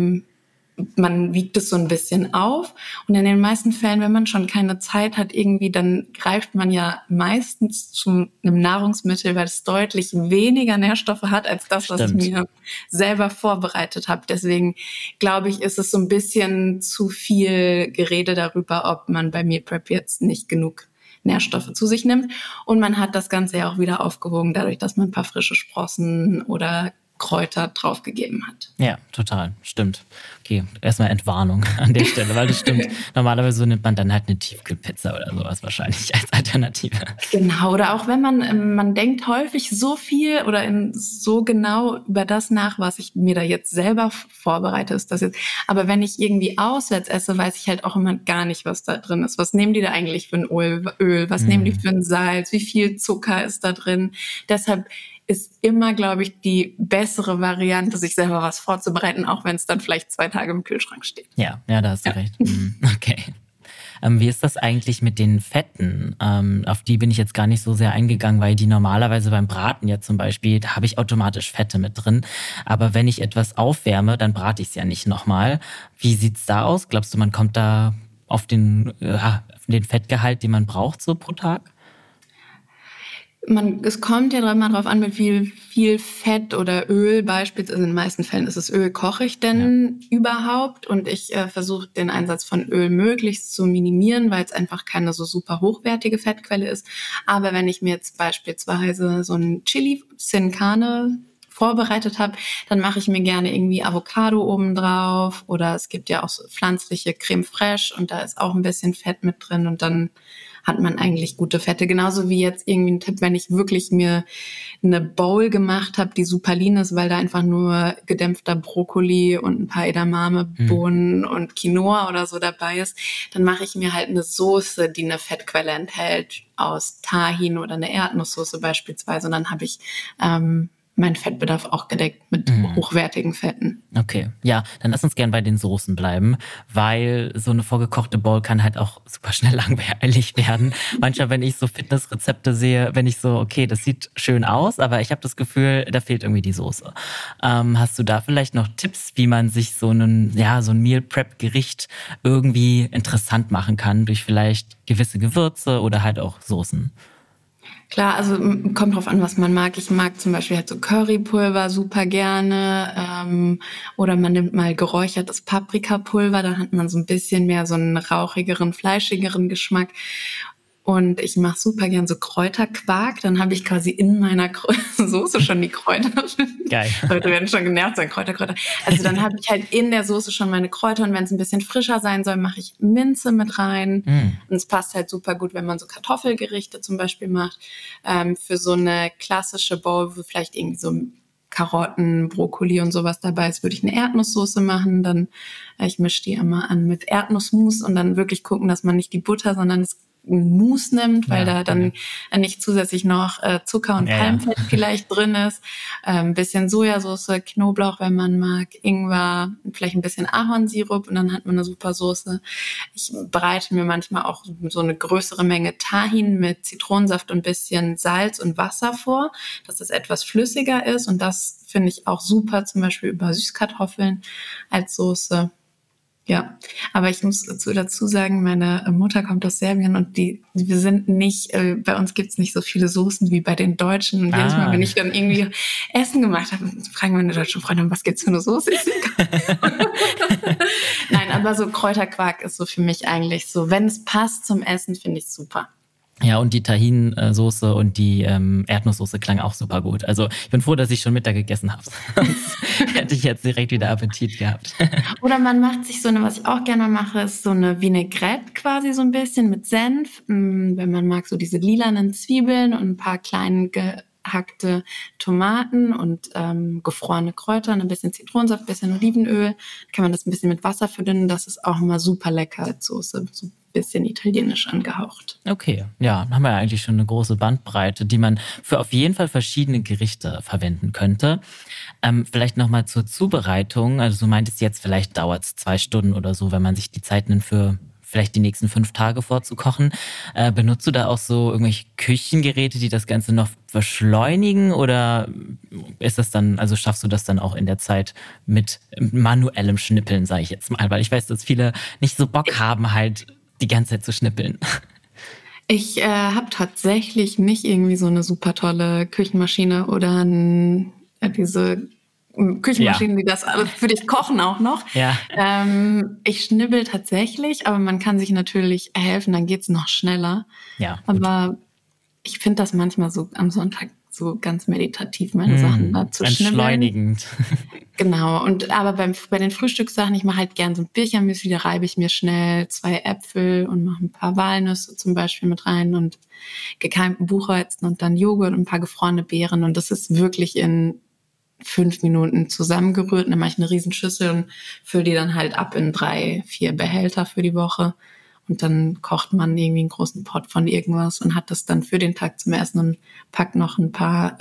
[SPEAKER 1] man wiegt es so ein bisschen auf und in den meisten Fällen, wenn man schon keine Zeit hat, irgendwie, dann greift man ja meistens zu einem Nahrungsmittel, weil es deutlich weniger Nährstoffe hat als das, was ich mir selber vorbereitet habe. Deswegen glaube ich, ist es so ein bisschen zu viel Gerede darüber, ob man bei Meal Prep jetzt nicht genug Nährstoffe zu sich nimmt. Und man hat das Ganze ja auch wieder aufgewogen, dadurch, dass man ein paar frische Sprossen oder Kräuter draufgegeben hat.
[SPEAKER 2] Ja, total. Stimmt. Okay, erstmal Entwarnung an der Stelle, weil das stimmt. Normalerweise nimmt man dann halt eine Tiefkühlpizza oder sowas wahrscheinlich als Alternative.
[SPEAKER 1] Genau, oder auch wenn man denkt häufig so viel oder so genau über das nach, was ich mir da jetzt selber vorbereite, ist das jetzt. Aber wenn ich irgendwie auswärts esse, weiß ich halt auch immer gar nicht, was da drin ist. Was nehmen die da eigentlich für ein Öl? Was nehmen die für ein Salz? Wie viel Zucker ist da drin? Deshalb ist immer, glaube ich, die bessere Variante, sich selber was vorzubereiten, auch wenn es dann vielleicht 2 Tage im Kühlschrank steht.
[SPEAKER 2] Ja, da hast du recht. Okay. Wie ist das eigentlich mit den Fetten? Auf die bin ich jetzt gar nicht so sehr eingegangen, weil die normalerweise beim Braten ja zum Beispiel, da habe ich automatisch Fette mit drin. Aber wenn ich etwas aufwärme, dann brate ich es ja nicht nochmal. Wie sieht's da aus? Glaubst du, man kommt da auf den Fettgehalt, den man braucht, so pro Tag?
[SPEAKER 1] Es kommt ja immer drauf an, mit wie viel Fett oder Öl beispielsweise, in den meisten Fällen ist es Öl, koche ich denn überhaupt? Und ich versuche den Einsatz von Öl möglichst zu minimieren, weil es einfach keine so super hochwertige Fettquelle ist. Aber wenn ich mir jetzt beispielsweise so ein Chili Sin Carne vorbereitet habe, dann mache ich mir gerne irgendwie Avocado oben drauf oder es gibt ja auch so pflanzliche Creme Fraiche und da ist auch ein bisschen Fett mit drin und dann hat man eigentlich gute Fette. Genauso wie jetzt irgendwie ein Tipp, wenn ich wirklich mir eine Bowl gemacht habe, die super lean ist, weil da einfach nur gedämpfter Brokkoli und ein paar Edamame-Bohnen und Quinoa oder so dabei ist, dann mache ich mir halt eine Soße, die eine Fettquelle enthält, aus Tahin oder eine Erdnusssoße beispielsweise. Und dann habe ich mein Fettbedarf auch gedeckt mit hochwertigen Fetten.
[SPEAKER 2] Okay, ja, dann lass uns gern bei den Soßen bleiben, weil so eine vorgekochte Bowl kann halt auch super schnell langweilig werden. Manchmal, wenn ich so Fitnessrezepte sehe, wenn ich so, okay, das sieht schön aus, aber ich habe das Gefühl, da fehlt irgendwie die Soße. Hast du da vielleicht noch Tipps, wie man sich so ein Meal Prep Gericht irgendwie interessant machen kann durch vielleicht gewisse Gewürze oder halt auch Soßen?
[SPEAKER 1] Klar, also kommt drauf an, was man mag. Ich mag zum Beispiel halt so Currypulver super gerne oder man nimmt mal geräuchertes Paprikapulver, dann hat man so ein bisschen mehr so einen rauchigeren, fleischigeren Geschmack. Und ich mache super gern so Kräuterquark. Dann habe ich quasi in meiner Soße schon die Kräuter.
[SPEAKER 2] Geil.
[SPEAKER 1] Leute werden schon genervt sein, Kräuter. Also dann habe ich halt in der Soße schon meine Kräuter. Und wenn es ein bisschen frischer sein soll, mache ich Minze mit rein. Und es passt halt super gut, wenn man so Kartoffelgerichte zum Beispiel macht. Für so eine klassische Bowl, wo vielleicht irgendwie so Karotten, Brokkoli und sowas dabei ist, würde ich eine Erdnusssoße machen. Dann ich mische die immer an mit Erdnussmus und dann wirklich gucken, dass man nicht die Butter, sondern das Mousse nimmt, weil da dann nicht zusätzlich noch Zucker und Palmfett vielleicht drin ist. Ein bisschen Sojasauce, Knoblauch, wenn man mag, Ingwer, vielleicht ein bisschen Ahornsirup und dann hat man eine super Soße. Ich bereite mir manchmal auch so eine größere Menge Tahin mit Zitronensaft und ein bisschen Salz und Wasser vor, dass es etwas flüssiger ist und das finde ich auch super, zum Beispiel über Süßkartoffeln als Soße. Ja, aber ich muss dazu sagen, meine Mutter kommt aus Serbien und wir sind nicht, bei uns gibt's nicht so viele Soßen wie bei den Deutschen. Und jedes Mal, wenn ich dann irgendwie Essen gemacht habe, fragen meine deutschen Freunde, was gibt's für eine Soße? Nein, aber so Kräuterquark ist so für mich eigentlich so, wenn es passt zum Essen, finde ich super.
[SPEAKER 2] Ja, und die Tahin-Soße und die Erdnusssoße klang auch super gut. Also ich bin froh, dass ich schon Mittag gegessen habe. Sonst hätte ich jetzt direkt wieder Appetit gehabt.
[SPEAKER 1] Oder man macht sich so eine, was ich auch gerne mache, ist so eine Vinaigrette quasi so ein bisschen mit Senf. Wenn man mag, so diese lilanen Zwiebeln und ein paar kleine gehackte Tomaten und gefrorene Kräuter, ein bisschen Zitronensaft, ein bisschen Olivenöl. Kann man das ein bisschen mit Wasser verdünnen. Das ist auch immer super lecker als Soße. So bisschen italienisch angehaucht.
[SPEAKER 2] Okay, ja, haben wir ja eigentlich schon eine große Bandbreite, die man für auf jeden Fall verschiedene Gerichte verwenden könnte. Vielleicht nochmal zur Zubereitung. Also du meintest jetzt, vielleicht dauert es 2 Stunden oder so, wenn man sich die Zeit nimmt für vielleicht die nächsten 5 Tage vorzukochen. Benutzt du da auch so irgendwelche Küchengeräte, die das Ganze noch beschleunigen oder ist das dann, also schaffst du das dann auch in der Zeit mit manuellem Schnippeln, sage ich jetzt mal, weil ich weiß, dass viele nicht so Bock haben, halt die ganze Zeit zu schnippeln.
[SPEAKER 1] Ich habe tatsächlich nicht irgendwie so eine super tolle Küchenmaschine oder diese Küchenmaschinen, die das alles für dich kochen auch noch.
[SPEAKER 2] Ja.
[SPEAKER 1] Ich schnibbel tatsächlich, aber man kann sich natürlich helfen, dann geht's noch schneller.
[SPEAKER 2] Ja.
[SPEAKER 1] Aber ich finde das manchmal so am Sonntag so ganz meditativ, meine Sachen da zu schnibbeln.
[SPEAKER 2] Entschleunigend.
[SPEAKER 1] Genau. Aber bei den Frühstückssachen, ich mache halt gern so ein Birchermüsli, da reibe ich mir schnell 2 Äpfel und mache ein paar Walnüsse zum Beispiel mit rein und gekeimten Buchweizen und dann Joghurt und ein paar gefrorene Beeren. Und das ist wirklich in 5 Minuten zusammengerührt. Dann mache ich eine Riesenschüssel und fülle die dann halt ab in 3, 4 Behälter für die Woche. Und dann kocht man irgendwie einen großen Pot von irgendwas und hat das dann für den Tag zum Essen und packt noch ein paar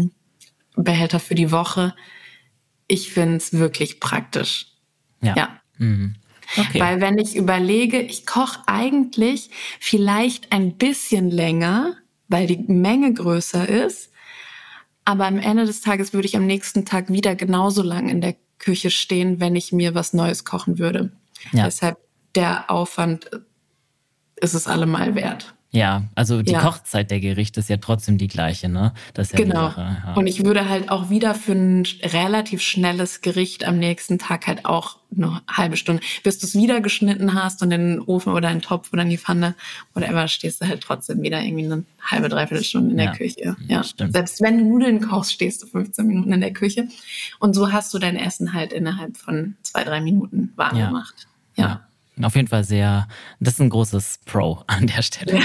[SPEAKER 1] Behälter für die Woche. Ich finde es wirklich praktisch. Ja.
[SPEAKER 2] Mhm. Okay.
[SPEAKER 1] Weil wenn ich überlege, ich koche eigentlich vielleicht ein bisschen länger, weil die Menge größer ist. Aber am Ende des Tages würde ich am nächsten Tag wieder genauso lang in der Küche stehen, wenn ich mir was Neues kochen würde. Ja. Deshalb der Aufwand ist es allemal wert.
[SPEAKER 2] Ja, also die Kochzeit der Gerichte ist ja trotzdem die gleiche, ne? Das ist ja
[SPEAKER 1] genau.
[SPEAKER 2] Die Sache, ja.
[SPEAKER 1] Und ich würde halt auch wieder für ein relativ schnelles Gericht am nächsten Tag halt auch eine halbe Stunde, bis du es wieder geschnitten hast und in den Ofen oder in den Topf oder in die Pfanne whatever, stehst du halt trotzdem wieder irgendwie eine halbe, dreiviertel Stunde in der Küche. Ja, stimmt. Selbst wenn du Nudeln kochst, stehst du 15 Minuten in der Küche. Und so hast du dein Essen halt innerhalb von 2, 3 Minuten warm gemacht. Ja.
[SPEAKER 2] Auf jeden Fall das ist ein großes Pro an der Stelle.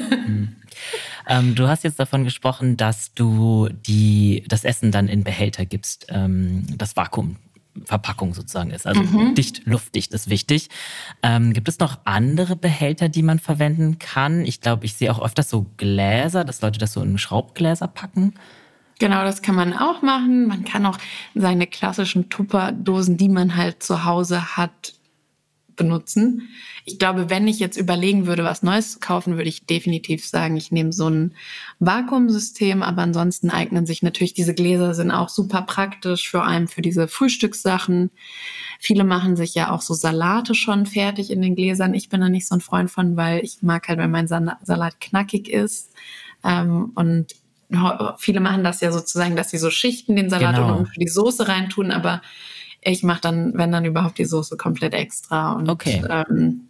[SPEAKER 2] Ja. Du hast jetzt davon gesprochen, dass du das Essen dann in Behälter gibst, das Vakuumverpackung sozusagen ist. Also dicht, luftdicht ist wichtig. Gibt es noch andere Behälter, die man verwenden kann? Ich glaube, ich sehe auch öfters so Gläser, dass Leute das so in Schraubgläser packen.
[SPEAKER 1] Genau, das kann man auch machen. Man kann auch seine klassischen Tupperdosen, die man halt zu Hause hat, benutzen. Ich glaube, wenn ich jetzt überlegen würde, was Neues zu kaufen, würde ich definitiv sagen, ich nehme so ein Vakuumsystem, aber ansonsten eignen sich natürlich diese Gläser, sind auch super praktisch, vor allem für diese Frühstückssachen. Viele machen sich ja auch so Salate schon fertig in den Gläsern. Ich bin da nicht so ein Freund von, weil ich mag halt, wenn mein Salat knackig ist. Und viele machen das ja sozusagen, dass sie so schichten den Salat und für die Soße reintun, aber ich mache dann, wenn dann überhaupt, die Soße komplett extra. Und,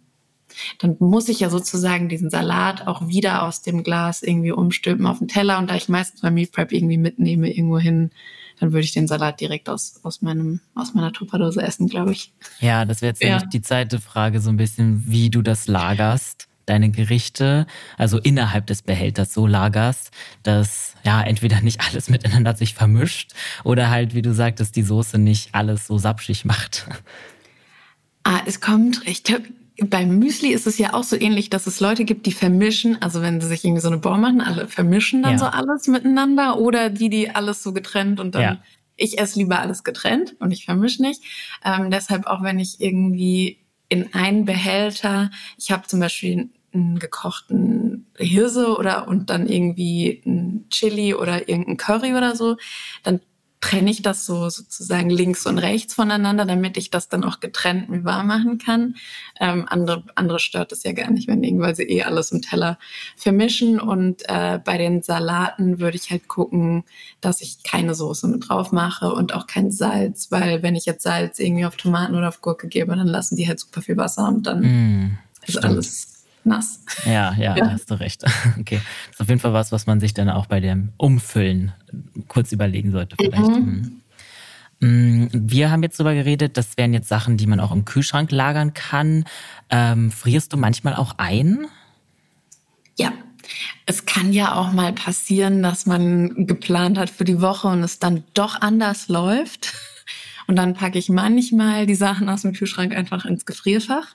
[SPEAKER 1] dann muss ich ja sozusagen diesen Salat auch wieder aus dem Glas irgendwie umstülpen auf den Teller. Und da ich meistens beim Meal Prep irgendwie mitnehme irgendwo hin, dann würde ich den Salat direkt aus meiner Tupperdose essen, glaube ich.
[SPEAKER 2] Ja, das wäre jetzt nämlich die zweite Frage, so ein bisschen, wie du das lagerst, deine Gerichte, also innerhalb des Behälters so lagerst, dass ja entweder nicht alles miteinander sich vermischt oder halt, wie du sagtest, die Soße nicht alles so sapschig macht.
[SPEAKER 1] Es kommt, ich glaube, beim Müsli ist es ja auch so ähnlich, dass es Leute gibt, die vermischen, also wenn sie sich irgendwie so eine Bowl machen, alle vermischen dann so alles miteinander oder die alles so getrennt und dann, ich esse lieber alles getrennt und ich vermische nicht. Deshalb auch, wenn ich irgendwie in einen Behälter, ich habe zum Beispiel einen gekochten Hirse und dann irgendwie ein Chili oder irgendein Curry oder so, dann trenne ich das so sozusagen links und rechts voneinander, damit ich das dann auch getrennt mir warm machen kann. Andere stört es ja gar nicht, weil sie alles im Teller vermischen. Und bei den Salaten würde ich halt gucken, dass ich keine Soße mit drauf mache und auch kein Salz, weil wenn ich jetzt Salz irgendwie auf Tomaten oder auf Gurke gebe, dann lassen die halt super viel Wasser und dann ist alles nass.
[SPEAKER 2] Ja, da hast du recht. Okay. Das ist auf jeden Fall was man sich dann auch bei dem Umfüllen kurz überlegen sollte vielleicht. Wir haben jetzt darüber geredet, das wären jetzt Sachen, die man auch im Kühlschrank lagern kann. Frierst du manchmal auch ein?
[SPEAKER 1] Ja. Es kann ja auch mal passieren, dass man geplant hat für die Woche und es dann doch anders läuft. Und dann packe ich manchmal die Sachen aus dem Kühlschrank einfach ins Gefrierfach.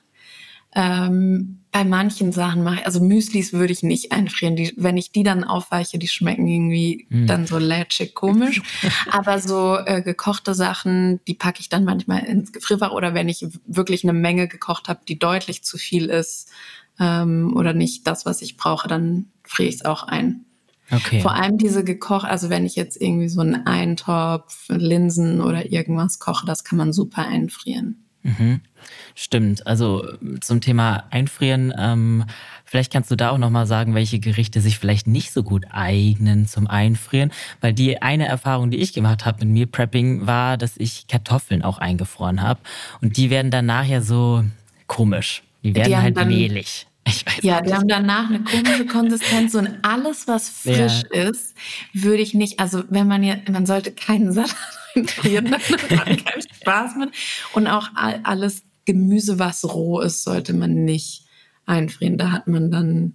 [SPEAKER 1] Bei manchen Sachen also Müslis würde ich nicht einfrieren. Wenn ich die dann aufweiche, die schmecken irgendwie dann so lätschig komisch. Aber so gekochte Sachen, die packe ich dann manchmal ins Gefrierfach. Oder wenn ich wirklich eine Menge gekocht habe, die deutlich zu viel ist oder nicht das, was ich brauche, dann friere ich es auch ein.
[SPEAKER 2] Okay.
[SPEAKER 1] Vor allem diese also wenn ich jetzt irgendwie so einen Eintopf, Linsen oder irgendwas koche, das kann man super einfrieren.
[SPEAKER 2] Stimmt, also zum Thema Einfrieren, vielleicht kannst du da auch nochmal sagen, welche Gerichte sich vielleicht nicht so gut eignen zum Einfrieren, weil die eine Erfahrung, die ich gemacht habe mit Meal Prepping, war, dass ich Kartoffeln auch eingefroren habe und die werden dann nachher so komisch, die werden halt mehlig.
[SPEAKER 1] Die haben danach eine komische Konsistenz und alles, was frisch ist, würde ich nicht, also man sollte keinen Salat einfrieren, dann hat man keinen Spaß mit. Und auch alles Gemüse, was roh ist, sollte man nicht einfrieren. Da hat man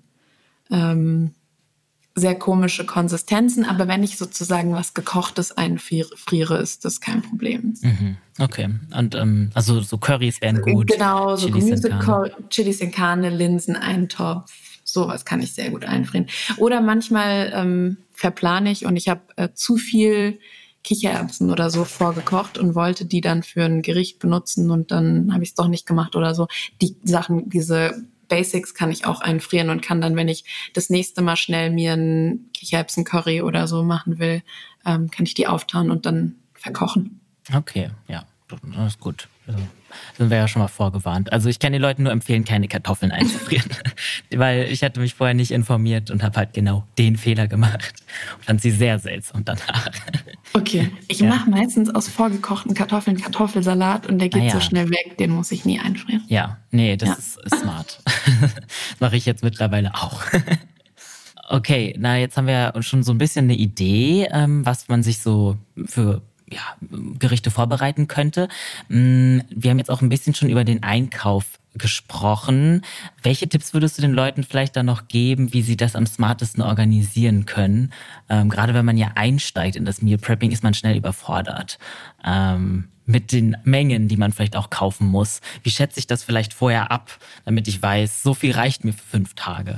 [SPEAKER 1] dann sehr komische Konsistenzen. Aber wenn ich sozusagen was Gekochtes einfriere, ist das kein Problem.
[SPEAKER 2] Okay. Und also so Currys wären gut.
[SPEAKER 1] Genau, so Gemüse, Chilis in Carne, Linsen, Eintopf. Sowas kann ich sehr gut einfrieren. Oder manchmal verplane ich und ich habe zu viel Kichererbsen oder so vorgekocht und wollte die dann für ein Gericht benutzen und dann habe ich es doch nicht gemacht oder so. Die Sachen, diese Basics kann ich auch einfrieren und kann dann, wenn ich das nächste Mal schnell mir ein Kichererbsen-Curry oder so machen will, kann ich die auftauen und dann verkochen.
[SPEAKER 2] Okay, ja, das ist gut. Also, sind wir ja schon mal vorgewarnt. Also ich kann den Leuten nur empfehlen, keine Kartoffeln einzufrieren, weil ich hatte mich vorher nicht informiert und habe halt genau den Fehler gemacht und fand sie sehr seltsam danach.
[SPEAKER 1] Okay, ich mache meistens aus vorgekochten Kartoffeln Kartoffelsalat und der geht so schnell weg, den muss ich nie einfrieren.
[SPEAKER 2] Ja, nee, das ist smart. Das mache ich jetzt mittlerweile auch. Okay, jetzt haben wir schon so ein bisschen eine Idee, was man sich so für Gerichte vorbereiten könnte. Wir haben jetzt auch ein bisschen schon über den Einkauf gesprochen. Welche Tipps würdest du den Leuten vielleicht dann noch geben, wie sie das am smartesten organisieren können? Gerade wenn man ja einsteigt in das Meal Prepping, ist man schnell überfordert. Mit den Mengen, die man vielleicht auch kaufen muss. Wie schätze ich das vielleicht vorher ab, damit ich weiß, so viel reicht mir für 5 Tage?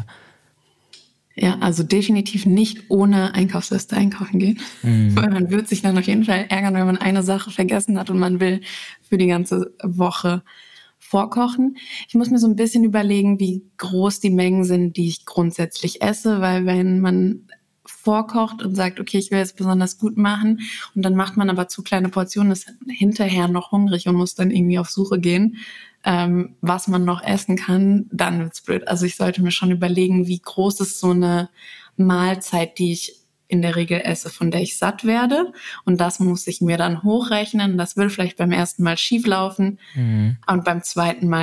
[SPEAKER 1] Ja, also definitiv nicht ohne Einkaufsliste einkaufen gehen. Weil man wird sich dann auf jeden Fall ärgern, wenn man eine Sache vergessen hat und man will für die ganze Woche vorkochen. Ich muss mir so ein bisschen überlegen, wie groß die Mengen sind, die ich grundsätzlich esse, weil wenn man vorkocht und sagt, okay, ich will es besonders gut machen und dann macht man aber zu kleine Portionen, ist hinterher noch hungrig und muss dann irgendwie auf Suche gehen, was man noch essen kann, dann wird's blöd. Also ich sollte mir schon überlegen, wie groß ist so eine Mahlzeit, die ich in der Regel esse, von der ich satt werde. Und das muss ich mir dann hochrechnen. Das will vielleicht beim ersten Mal schief laufen. Und beim zweiten Mal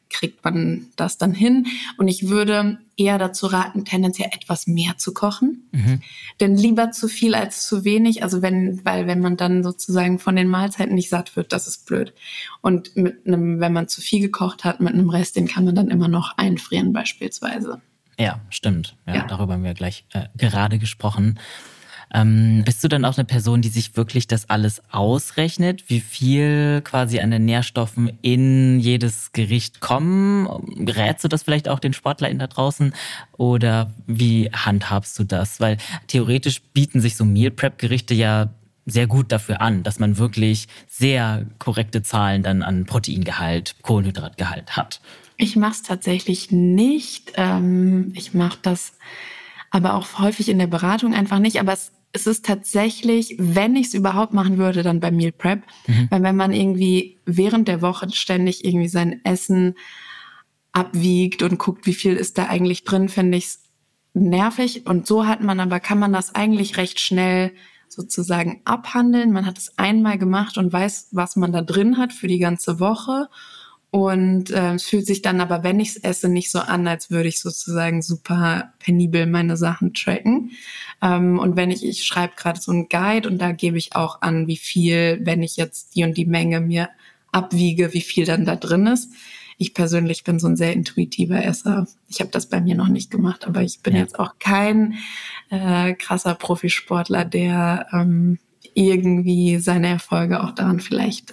[SPEAKER 1] kriegt man das dann hin. Und ich würde eher dazu raten, tendenziell etwas mehr zu kochen. Denn lieber zu viel als zu wenig. Also wenn man dann sozusagen von den Mahlzeiten nicht satt wird, das ist blöd. Und wenn man zu viel gekocht hat, mit einem Rest, den kann man dann immer noch einfrieren beispielsweise.
[SPEAKER 2] Ja, stimmt. Ja. Darüber haben wir gleich gerade gesprochen. Bist du dann auch eine Person, die sich wirklich das alles ausrechnet, wie viel quasi an den Nährstoffen in jedes Gericht kommen? Rätst du das vielleicht auch den SportlerInnen da draußen? Oder wie handhabst du das? Weil theoretisch bieten sich so Meal Prep Gerichte ja sehr gut dafür an, dass man wirklich sehr korrekte Zahlen dann an Proteingehalt, Kohlenhydratgehalt hat.
[SPEAKER 1] Ich mache es tatsächlich nicht. Ich mache das aber auch häufig in der Beratung einfach nicht. Aber es ist tatsächlich, wenn ich es überhaupt machen würde, dann bei Meal Prep. Weil wenn man irgendwie während der Woche ständig irgendwie sein Essen abwiegt und guckt, wie viel ist da eigentlich drin, finde ich es nervig. Und so kann man das eigentlich recht schnell sozusagen abhandeln. Man hat es einmal gemacht und weiß, was man da drin hat für die ganze Woche. Und es fühlt sich dann aber, wenn ich es esse, nicht so an, als würde ich sozusagen super penibel meine Sachen tracken. Und wenn ich schreibe gerade so einen Guide und da gebe ich auch an, wie viel, wenn ich jetzt die und die Menge mir abwiege, wie viel dann da drin ist. Ich persönlich bin so ein sehr intuitiver Esser. Ich habe das bei mir noch nicht gemacht, aber ich bin jetzt auch kein krasser Profisportler, der irgendwie seine Erfolge auch daran vielleicht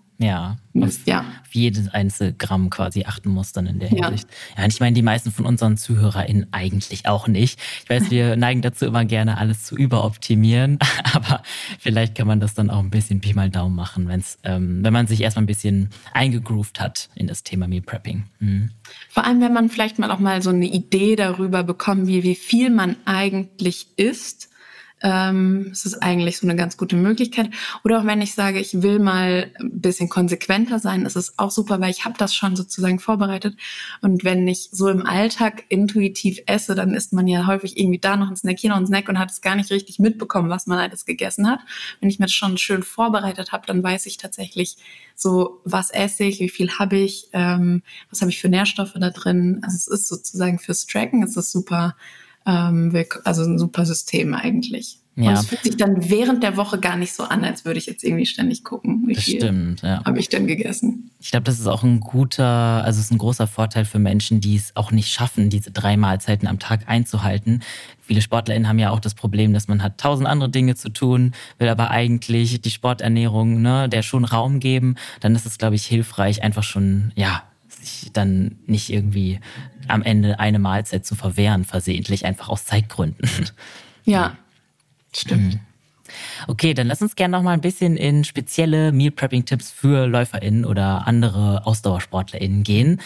[SPEAKER 2] auf jedes einzelne Gramm quasi achten muss dann in der Hinsicht. Ja, und ich meine, die meisten von unseren ZuhörerInnen eigentlich auch nicht. Ich weiß, wir neigen dazu immer gerne, alles zu überoptimieren, aber vielleicht kann man das dann auch ein bisschen Pi mal Daumen machen, wenn man sich erstmal ein bisschen eingegroovt hat in das Thema Meal Prepping.
[SPEAKER 1] Vor allem, wenn man vielleicht mal auch mal so eine Idee darüber bekommt, wie viel man eigentlich isst. Es ist eigentlich so eine ganz gute Möglichkeit. Oder auch wenn ich sage, ich will mal ein bisschen konsequenter sein, ist es auch super, weil ich habe das schon sozusagen vorbereitet. Und wenn ich so im Alltag intuitiv esse, dann isst man ja häufig irgendwie da noch ein Snack, hier noch ein Snack und hat es gar nicht richtig mitbekommen, was man alles gegessen hat. Wenn ich mir das schon schön vorbereitet habe, dann weiß ich tatsächlich so, was esse ich, wie viel habe ich, was habe ich für Nährstoffe da drin. Also es ist sozusagen fürs Tracken, es ist super. Also ein super System eigentlich. Ja. Und es fühlt sich dann während der Woche gar nicht so an, als würde ich jetzt irgendwie ständig gucken, wie viel habe ich denn gegessen.
[SPEAKER 2] Ich glaube, das ist auch ein großer Vorteil für Menschen, die es auch nicht schaffen, diese 3 Mahlzeiten am Tag einzuhalten. Viele SportlerInnen haben ja auch das Problem, dass man hat 1000 andere Dinge zu tun, will aber eigentlich die Sporternährung, der schon Raum geben. Dann ist es, glaube ich, hilfreich, einfach schon, sich dann nicht irgendwie am Ende eine Mahlzeit zu verwehren, versehentlich, einfach aus Zeitgründen.
[SPEAKER 1] Ja, stimmt.
[SPEAKER 2] Okay, dann lass uns gerne noch mal ein bisschen in spezielle Meal Prepping Tipps für LäuferInnen oder andere AusdauersportlerInnen gehen.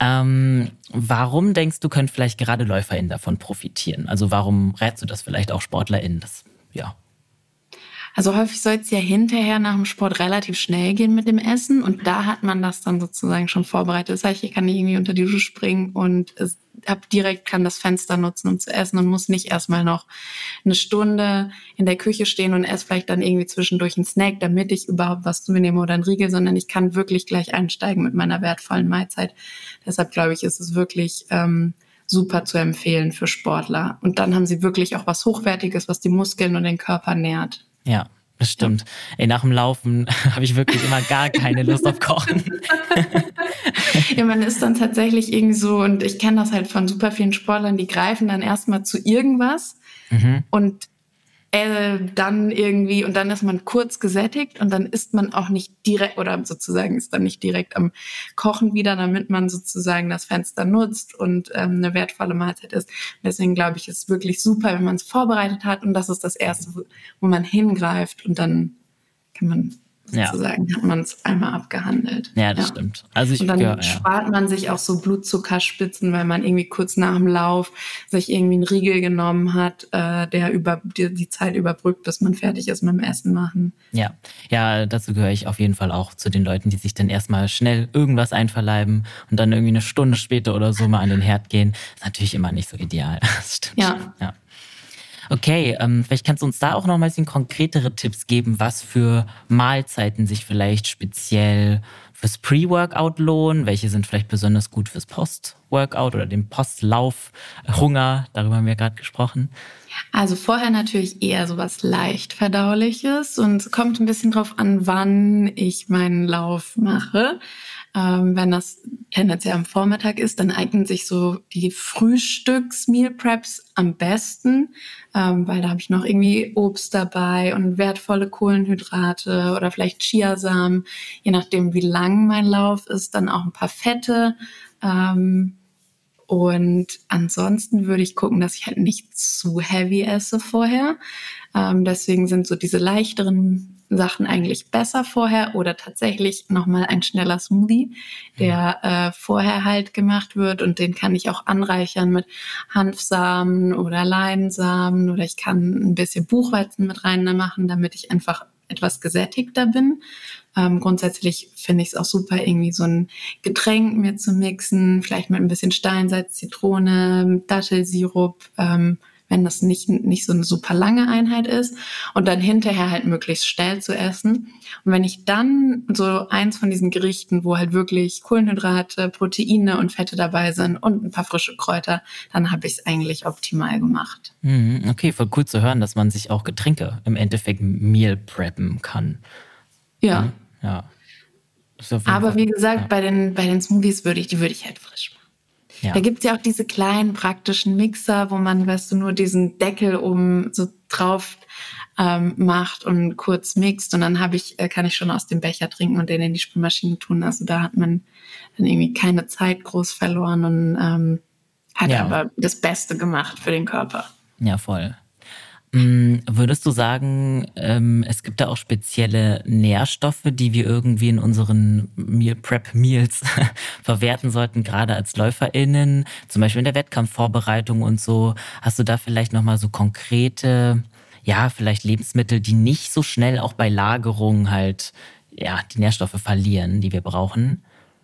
[SPEAKER 2] Warum denkst du, können vielleicht gerade LäuferInnen davon profitieren? Also warum rätst du das vielleicht auch SportlerInnen?
[SPEAKER 1] Also häufig soll es ja hinterher nach dem Sport relativ schnell gehen mit dem Essen und da hat man das dann sozusagen schon vorbereitet. Das heißt, ich kann irgendwie unter die Dusche springen und kann das Fenster nutzen, um zu essen und muss nicht erstmal noch eine Stunde in der Küche stehen und esse vielleicht dann irgendwie zwischendurch einen Snack, damit ich überhaupt was zu mir nehme oder einen Riegel, sondern ich kann wirklich gleich einsteigen mit meiner wertvollen Mahlzeit. Deshalb glaube ich, ist es wirklich super zu empfehlen für Sportler. Und dann haben sie wirklich auch was Hochwertiges, was die Muskeln und den Körper nährt.
[SPEAKER 2] Ja, das stimmt. Ey, nach dem Laufen habe ich wirklich immer gar keine Lust auf Kochen.
[SPEAKER 1] Ja, man ist dann tatsächlich irgendwie so, und ich kenne das halt von super vielen Sportlern, die greifen dann erstmal zu irgendwas und dann irgendwie, und dann ist man kurz gesättigt und dann isst man auch nicht direkt, oder sozusagen ist dann nicht direkt am Kochen wieder, damit man sozusagen das Fenster nutzt und eine wertvolle Mahlzeit isst. Deswegen glaube ich, ist es wirklich super, wenn man es vorbereitet hat und das ist das Erste, wo man hingreift und dann kann man sozusagen, hat man es einmal abgehandelt.
[SPEAKER 2] Ja, das stimmt. Also
[SPEAKER 1] und dann spart man sich auch so Blutzuckerspitzen, weil man irgendwie kurz nach dem Lauf sich irgendwie einen Riegel genommen hat, der die Zeit überbrückt, bis man fertig ist mit dem Essen machen.
[SPEAKER 2] Ja, dazu gehöre ich auf jeden Fall auch zu den Leuten, die sich dann erstmal schnell irgendwas einverleiben und dann irgendwie eine Stunde später oder so mal an den Herd gehen. Ist natürlich immer nicht so ideal. Das stimmt. Ja. Okay, vielleicht kannst du uns da auch noch mal ein bisschen konkretere Tipps geben, was für Mahlzeiten sich vielleicht speziell fürs Pre-Workout lohnen? Welche sind vielleicht besonders gut fürs Post-Workout oder den Postlauf-Hunger? Darüber haben wir gerade gesprochen.
[SPEAKER 1] Also vorher natürlich eher sowas leicht verdauliches und es kommt ein bisschen drauf an, wann ich meinen Lauf mache. Wenn das tendenziell am Vormittag ist, dann eignen sich so die Frühstücks-Meal-Preps am besten, weil da habe ich noch irgendwie Obst dabei und wertvolle Kohlenhydrate oder vielleicht Chiasamen, je nachdem wie lang mein Lauf ist, dann auch ein paar Fette. Und ansonsten würde ich gucken, dass ich halt nicht zu heavy esse vorher. Deswegen sind so diese leichteren Sachen eigentlich besser vorher oder tatsächlich nochmal ein schneller Smoothie, der vorher halt gemacht wird und den kann ich auch anreichern mit Hanfsamen oder Leinsamen oder ich kann ein bisschen Buchweizen mit rein machen, damit ich einfach etwas gesättigter bin. Grundsätzlich finde ich es auch super, irgendwie so ein Getränk mir zu mixen, vielleicht mit ein bisschen Steinsalz, Zitrone, Dattelsirup, wenn das nicht so eine super lange Einheit ist und dann hinterher halt möglichst schnell zu essen. Und wenn ich dann so eins von diesen Gerichten, wo halt wirklich Kohlenhydrate, Proteine und Fette dabei sind und ein paar frische Kräuter, dann habe ich es eigentlich optimal gemacht.
[SPEAKER 2] Okay, voll cool zu hören, dass man sich auch Getränke im Endeffekt Meal preppen kann.
[SPEAKER 1] Ja.
[SPEAKER 2] Ja.
[SPEAKER 1] Aber wie gesagt, bei den Smoothies würde ich halt frisch machen. Ja. Da gibt's ja auch diese kleinen praktischen Mixer, wo man, weißt du, nur diesen Deckel oben so drauf macht und kurz mixt und dann kann ich schon aus dem Becher trinken und den in die Spülmaschine tun. Also da hat man dann irgendwie keine Zeit groß verloren und hat aber das Beste gemacht für den Körper.
[SPEAKER 2] Ja, voll. Würdest du sagen, es gibt da auch spezielle Nährstoffe, die wir irgendwie in unseren Meal Prep Meals verwerten sollten, gerade als LäuferInnen, zum Beispiel in der Wettkampfvorbereitung und so? Hast du da vielleicht nochmal so konkrete, vielleicht Lebensmittel, die nicht so schnell auch bei Lagerung halt, die Nährstoffe verlieren, die wir brauchen?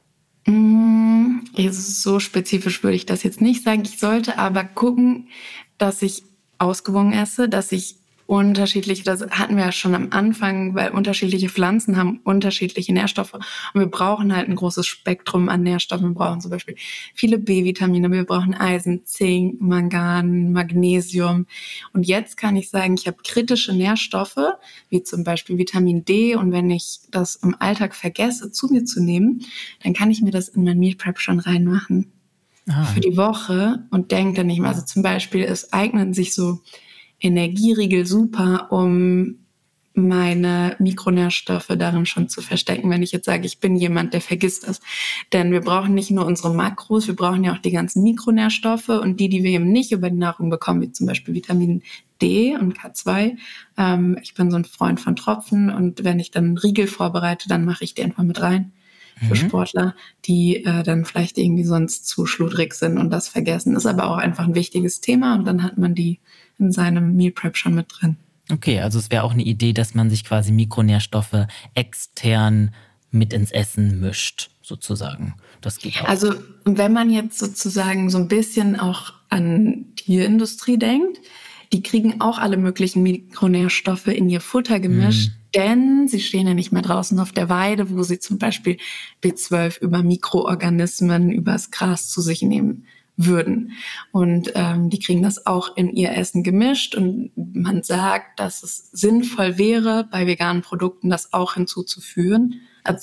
[SPEAKER 1] So spezifisch würde ich das jetzt nicht sagen. Ich sollte aber gucken, dass ich ausgewogen esse, dass ich das hatten wir ja schon am Anfang, weil unterschiedliche Pflanzen haben unterschiedliche Nährstoffe und wir brauchen halt ein großes Spektrum an Nährstoffen. Wir brauchen zum Beispiel viele B-Vitamine, wir brauchen Eisen, Zink, Mangan, Magnesium und jetzt kann ich sagen, ich habe kritische Nährstoffe, wie zum Beispiel Vitamin D und wenn ich das im Alltag vergesse, zu mir zu nehmen, dann kann ich mir das in mein Meal Prep schon reinmachen. Für die Woche und denke dann nicht mehr. Also zum Beispiel, es eignen sich so Energieriegel super, um meine Mikronährstoffe darin schon zu verstecken, wenn ich jetzt sage, ich bin jemand, der vergisst das. Denn wir brauchen nicht nur unsere Makros, wir brauchen ja auch die ganzen Mikronährstoffe und die wir eben nicht über die Nahrung bekommen, wie zum Beispiel Vitamin D und K2. Ich bin so ein Freund von Tropfen und wenn ich dann Riegel vorbereite, dann mache ich die einfach mit rein. Für Sportler, die dann vielleicht irgendwie sonst zu schludrig sind und das vergessen. Ist aber auch einfach ein wichtiges Thema und dann hat man die in seinem Meal Prep schon mit drin.
[SPEAKER 2] Okay, also es wäre auch eine Idee, dass man sich quasi Mikronährstoffe extern mit ins Essen mischt, sozusagen. Das geht auch.
[SPEAKER 1] Also wenn man jetzt sozusagen so ein bisschen auch an Tierindustrie denkt, die kriegen auch alle möglichen Mikronährstoffe in ihr Futter gemischt, denn sie stehen ja nicht mehr draußen auf der Weide, wo sie zum Beispiel B12 über Mikroorganismen, übers Gras zu sich nehmen würden. Und die kriegen das auch in ihr Essen gemischt und man sagt, dass es sinnvoll wäre, bei veganen Produkten das auch hinzuzufügen,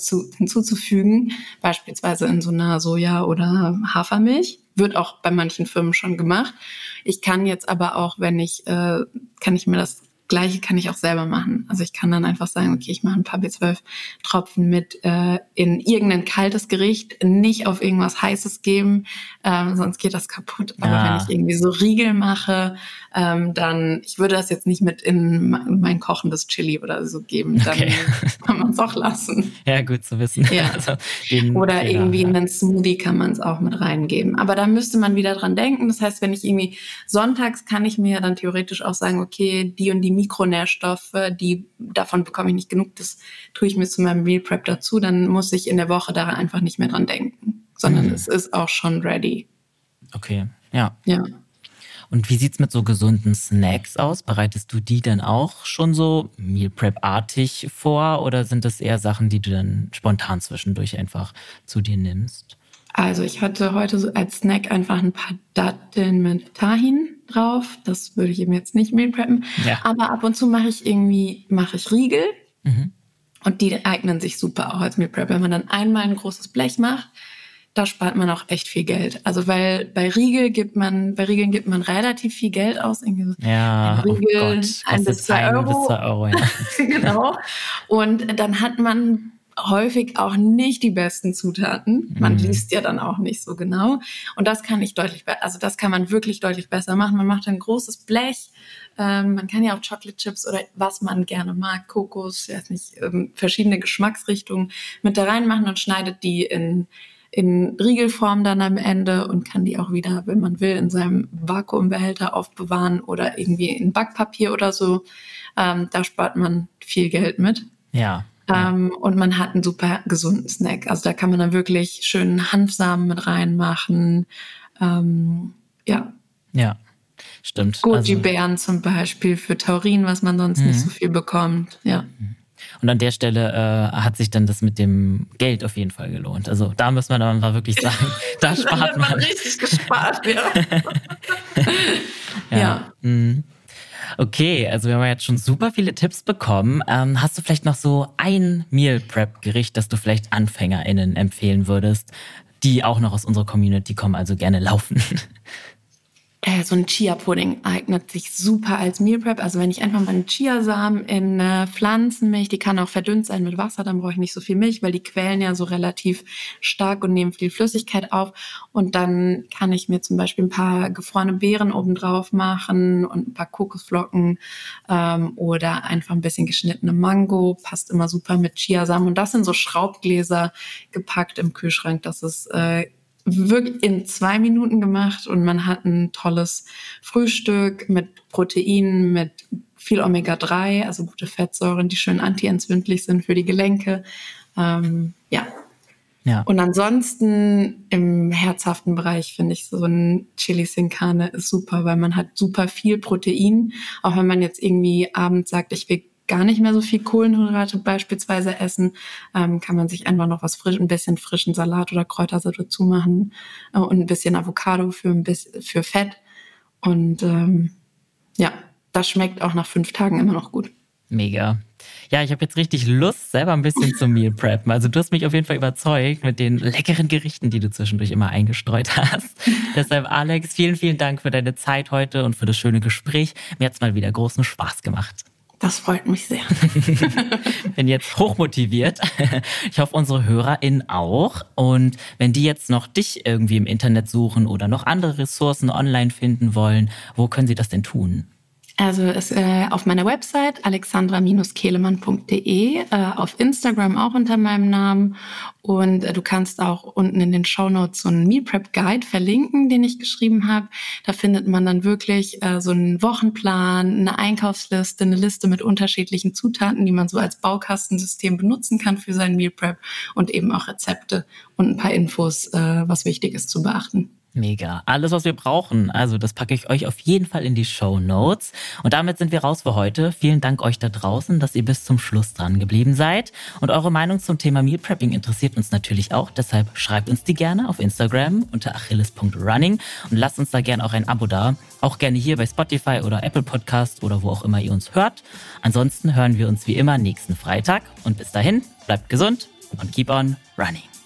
[SPEAKER 1] beispielsweise in so einer Soja- oder Hafermilch. Wird auch bei manchen Firmen schon gemacht. Ich kann jetzt aber auch, kann ich mir das Gleiche kann ich auch selber machen. Also ich kann dann einfach sagen, okay, ich mache ein paar B12-Tropfen mit in irgendein kaltes Gericht, nicht auf irgendwas Heißes geben, sonst geht das kaputt. Aber wenn ich irgendwie so Riegel mache, dann, ich würde das jetzt nicht mit in mein kochendes Chili oder so geben, dann kann man es auch lassen.
[SPEAKER 2] Ja, gut zu wissen.
[SPEAKER 1] Ja. Also oder irgendwie in einen Smoothie kann man es auch mit reingeben. Aber da müsste man wieder dran denken. Das heißt, wenn ich irgendwie sonntags kann ich mir dann theoretisch auch sagen, okay, die und die Mikronährstoffe, davon bekomme ich nicht genug, das tue ich mir zu meinem Meal Prep dazu, dann muss ich in der Woche da einfach nicht mehr dran denken, sondern es ist auch schon ready.
[SPEAKER 2] Okay, ja.
[SPEAKER 1] Ja.
[SPEAKER 2] Und wie sieht's mit so gesunden Snacks aus? Bereitest du die dann auch schon so Meal Prep-artig vor oder sind das eher Sachen, die du dann spontan zwischendurch einfach zu dir nimmst?
[SPEAKER 1] Also ich hatte heute so als Snack einfach ein paar Datteln mit Tahin drauf. Das würde ich eben jetzt nicht Meal preppen. Ja. Aber ab und zu mache ich Riegel. Und die eignen sich super auch als Meal Prep. Wenn man dann einmal ein großes Blech macht, da spart man auch echt viel Geld. Also weil bei Riegeln gibt man relativ viel Geld aus. Irgendwie so
[SPEAKER 2] ja,
[SPEAKER 1] ein Riegel,
[SPEAKER 2] oh Gott,
[SPEAKER 1] 1 bis 2 Euro.
[SPEAKER 2] 1 bis 2 Euro, ja.
[SPEAKER 1] Genau. Und dann hat man häufig auch nicht die besten Zutaten. Man liest ja dann auch nicht so genau. Und das kann das kann man wirklich deutlich besser machen. Man macht ein großes Blech. Man kann ja auch Chocolate Chips oder was man gerne mag, Kokos, ich weiß nicht, verschiedene Geschmacksrichtungen mit da reinmachen und schneidet die in Riegelform dann am Ende und kann die auch wieder, wenn man will, in seinem Vakuumbehälter aufbewahren oder irgendwie in Backpapier oder so. Da spart man viel Geld mit.
[SPEAKER 2] Ja.
[SPEAKER 1] Und man hat einen super gesunden Snack. Also da kann man dann wirklich schön Hanfsamen mit reinmachen. Ja.
[SPEAKER 2] Ja, stimmt.
[SPEAKER 1] Goji-Beeren zum Beispiel für Taurin, was man sonst nicht so viel bekommt. Ja.
[SPEAKER 2] Und an der Stelle hat sich dann das mit dem Geld auf jeden Fall gelohnt. Also da muss man dann mal wirklich sagen, da spart man.
[SPEAKER 1] Da hat man richtig gespart, ja.
[SPEAKER 2] Ja. Okay, also wir haben jetzt schon super viele Tipps bekommen. Hast du vielleicht noch so ein Meal Prep Gericht, das du vielleicht AnfängerInnen empfehlen würdest, die auch noch aus unserer Community kommen, also gerne laufen?
[SPEAKER 1] So ein Chia-Pudding eignet sich super als Meal Prep. Also wenn ich einfach mal einen Chiasamen in Pflanzenmilch, die kann auch verdünnt sein mit Wasser, dann brauche ich nicht so viel Milch, weil die quellen ja so relativ stark und nehmen viel Flüssigkeit auf. Und dann kann ich mir zum Beispiel ein paar gefrorene Beeren obendrauf machen und ein paar Kokosflocken oder einfach ein bisschen geschnittene Mango. Passt immer super mit Chiasamen. Und das sind so Schraubgläser gepackt im Kühlschrank. Das ist wirklich in 2 Minuten gemacht und man hat ein tolles Frühstück mit Proteinen, mit viel Omega-3, also gute Fettsäuren, die schön antientzündlich sind für die Gelenke. Ja. Und ansonsten im herzhaften Bereich finde ich so ein Chili sin Carne ist super, weil man hat super viel Protein. Auch wenn man jetzt irgendwie abends sagt, ich will gar nicht mehr so viel Kohlenhydrate beispielsweise essen, kann man sich einfach noch ein bisschen frischen Salat oder Kräutersalat dazu machen und ein bisschen Avocado für Fett. Und das schmeckt auch nach 5 Tagen immer noch gut.
[SPEAKER 2] Mega. Ja, ich habe jetzt richtig Lust, selber ein bisschen zu Meal Preppen. Also du hast mich auf jeden Fall überzeugt mit den leckeren Gerichten, die du zwischendurch immer eingestreut hast. Deshalb, Alex, vielen, vielen Dank für deine Zeit heute und für das schöne Gespräch. Mir hat's mal wieder großen Spaß gemacht.
[SPEAKER 1] Das freut mich sehr.
[SPEAKER 2] Bin jetzt hochmotiviert. Ich hoffe, unsere HörerInnen auch. Und wenn die jetzt noch dich irgendwie im Internet suchen oder noch andere Ressourcen online finden wollen, wo können sie das denn tun?
[SPEAKER 1] Also auf meiner Website alexandra-kehlemann.de, auf Instagram auch unter meinem Namen und du kannst auch unten in den Shownotes so einen Meal Prep Guide verlinken, den ich geschrieben habe. Da findet man dann wirklich so einen Wochenplan, eine Einkaufsliste, eine Liste mit unterschiedlichen Zutaten, die man so als Baukastensystem benutzen kann für seinen Meal Prep und eben auch Rezepte und ein paar Infos, was wichtig ist zu beachten.
[SPEAKER 2] Mega. Alles, was wir brauchen. Also das packe ich euch auf jeden Fall in die Shownotes. Und damit sind wir raus für heute. Vielen Dank euch da draußen, dass ihr bis zum Schluss dran geblieben seid. Und eure Meinung zum Thema Meal Prepping interessiert uns natürlich auch. Deshalb schreibt uns die gerne auf Instagram unter achilles.running und lasst uns da gerne auch ein Abo da. Auch gerne hier bei Spotify oder Apple Podcast oder wo auch immer ihr uns hört. Ansonsten hören wir uns wie immer nächsten Freitag. Und bis dahin, bleibt gesund und keep on running.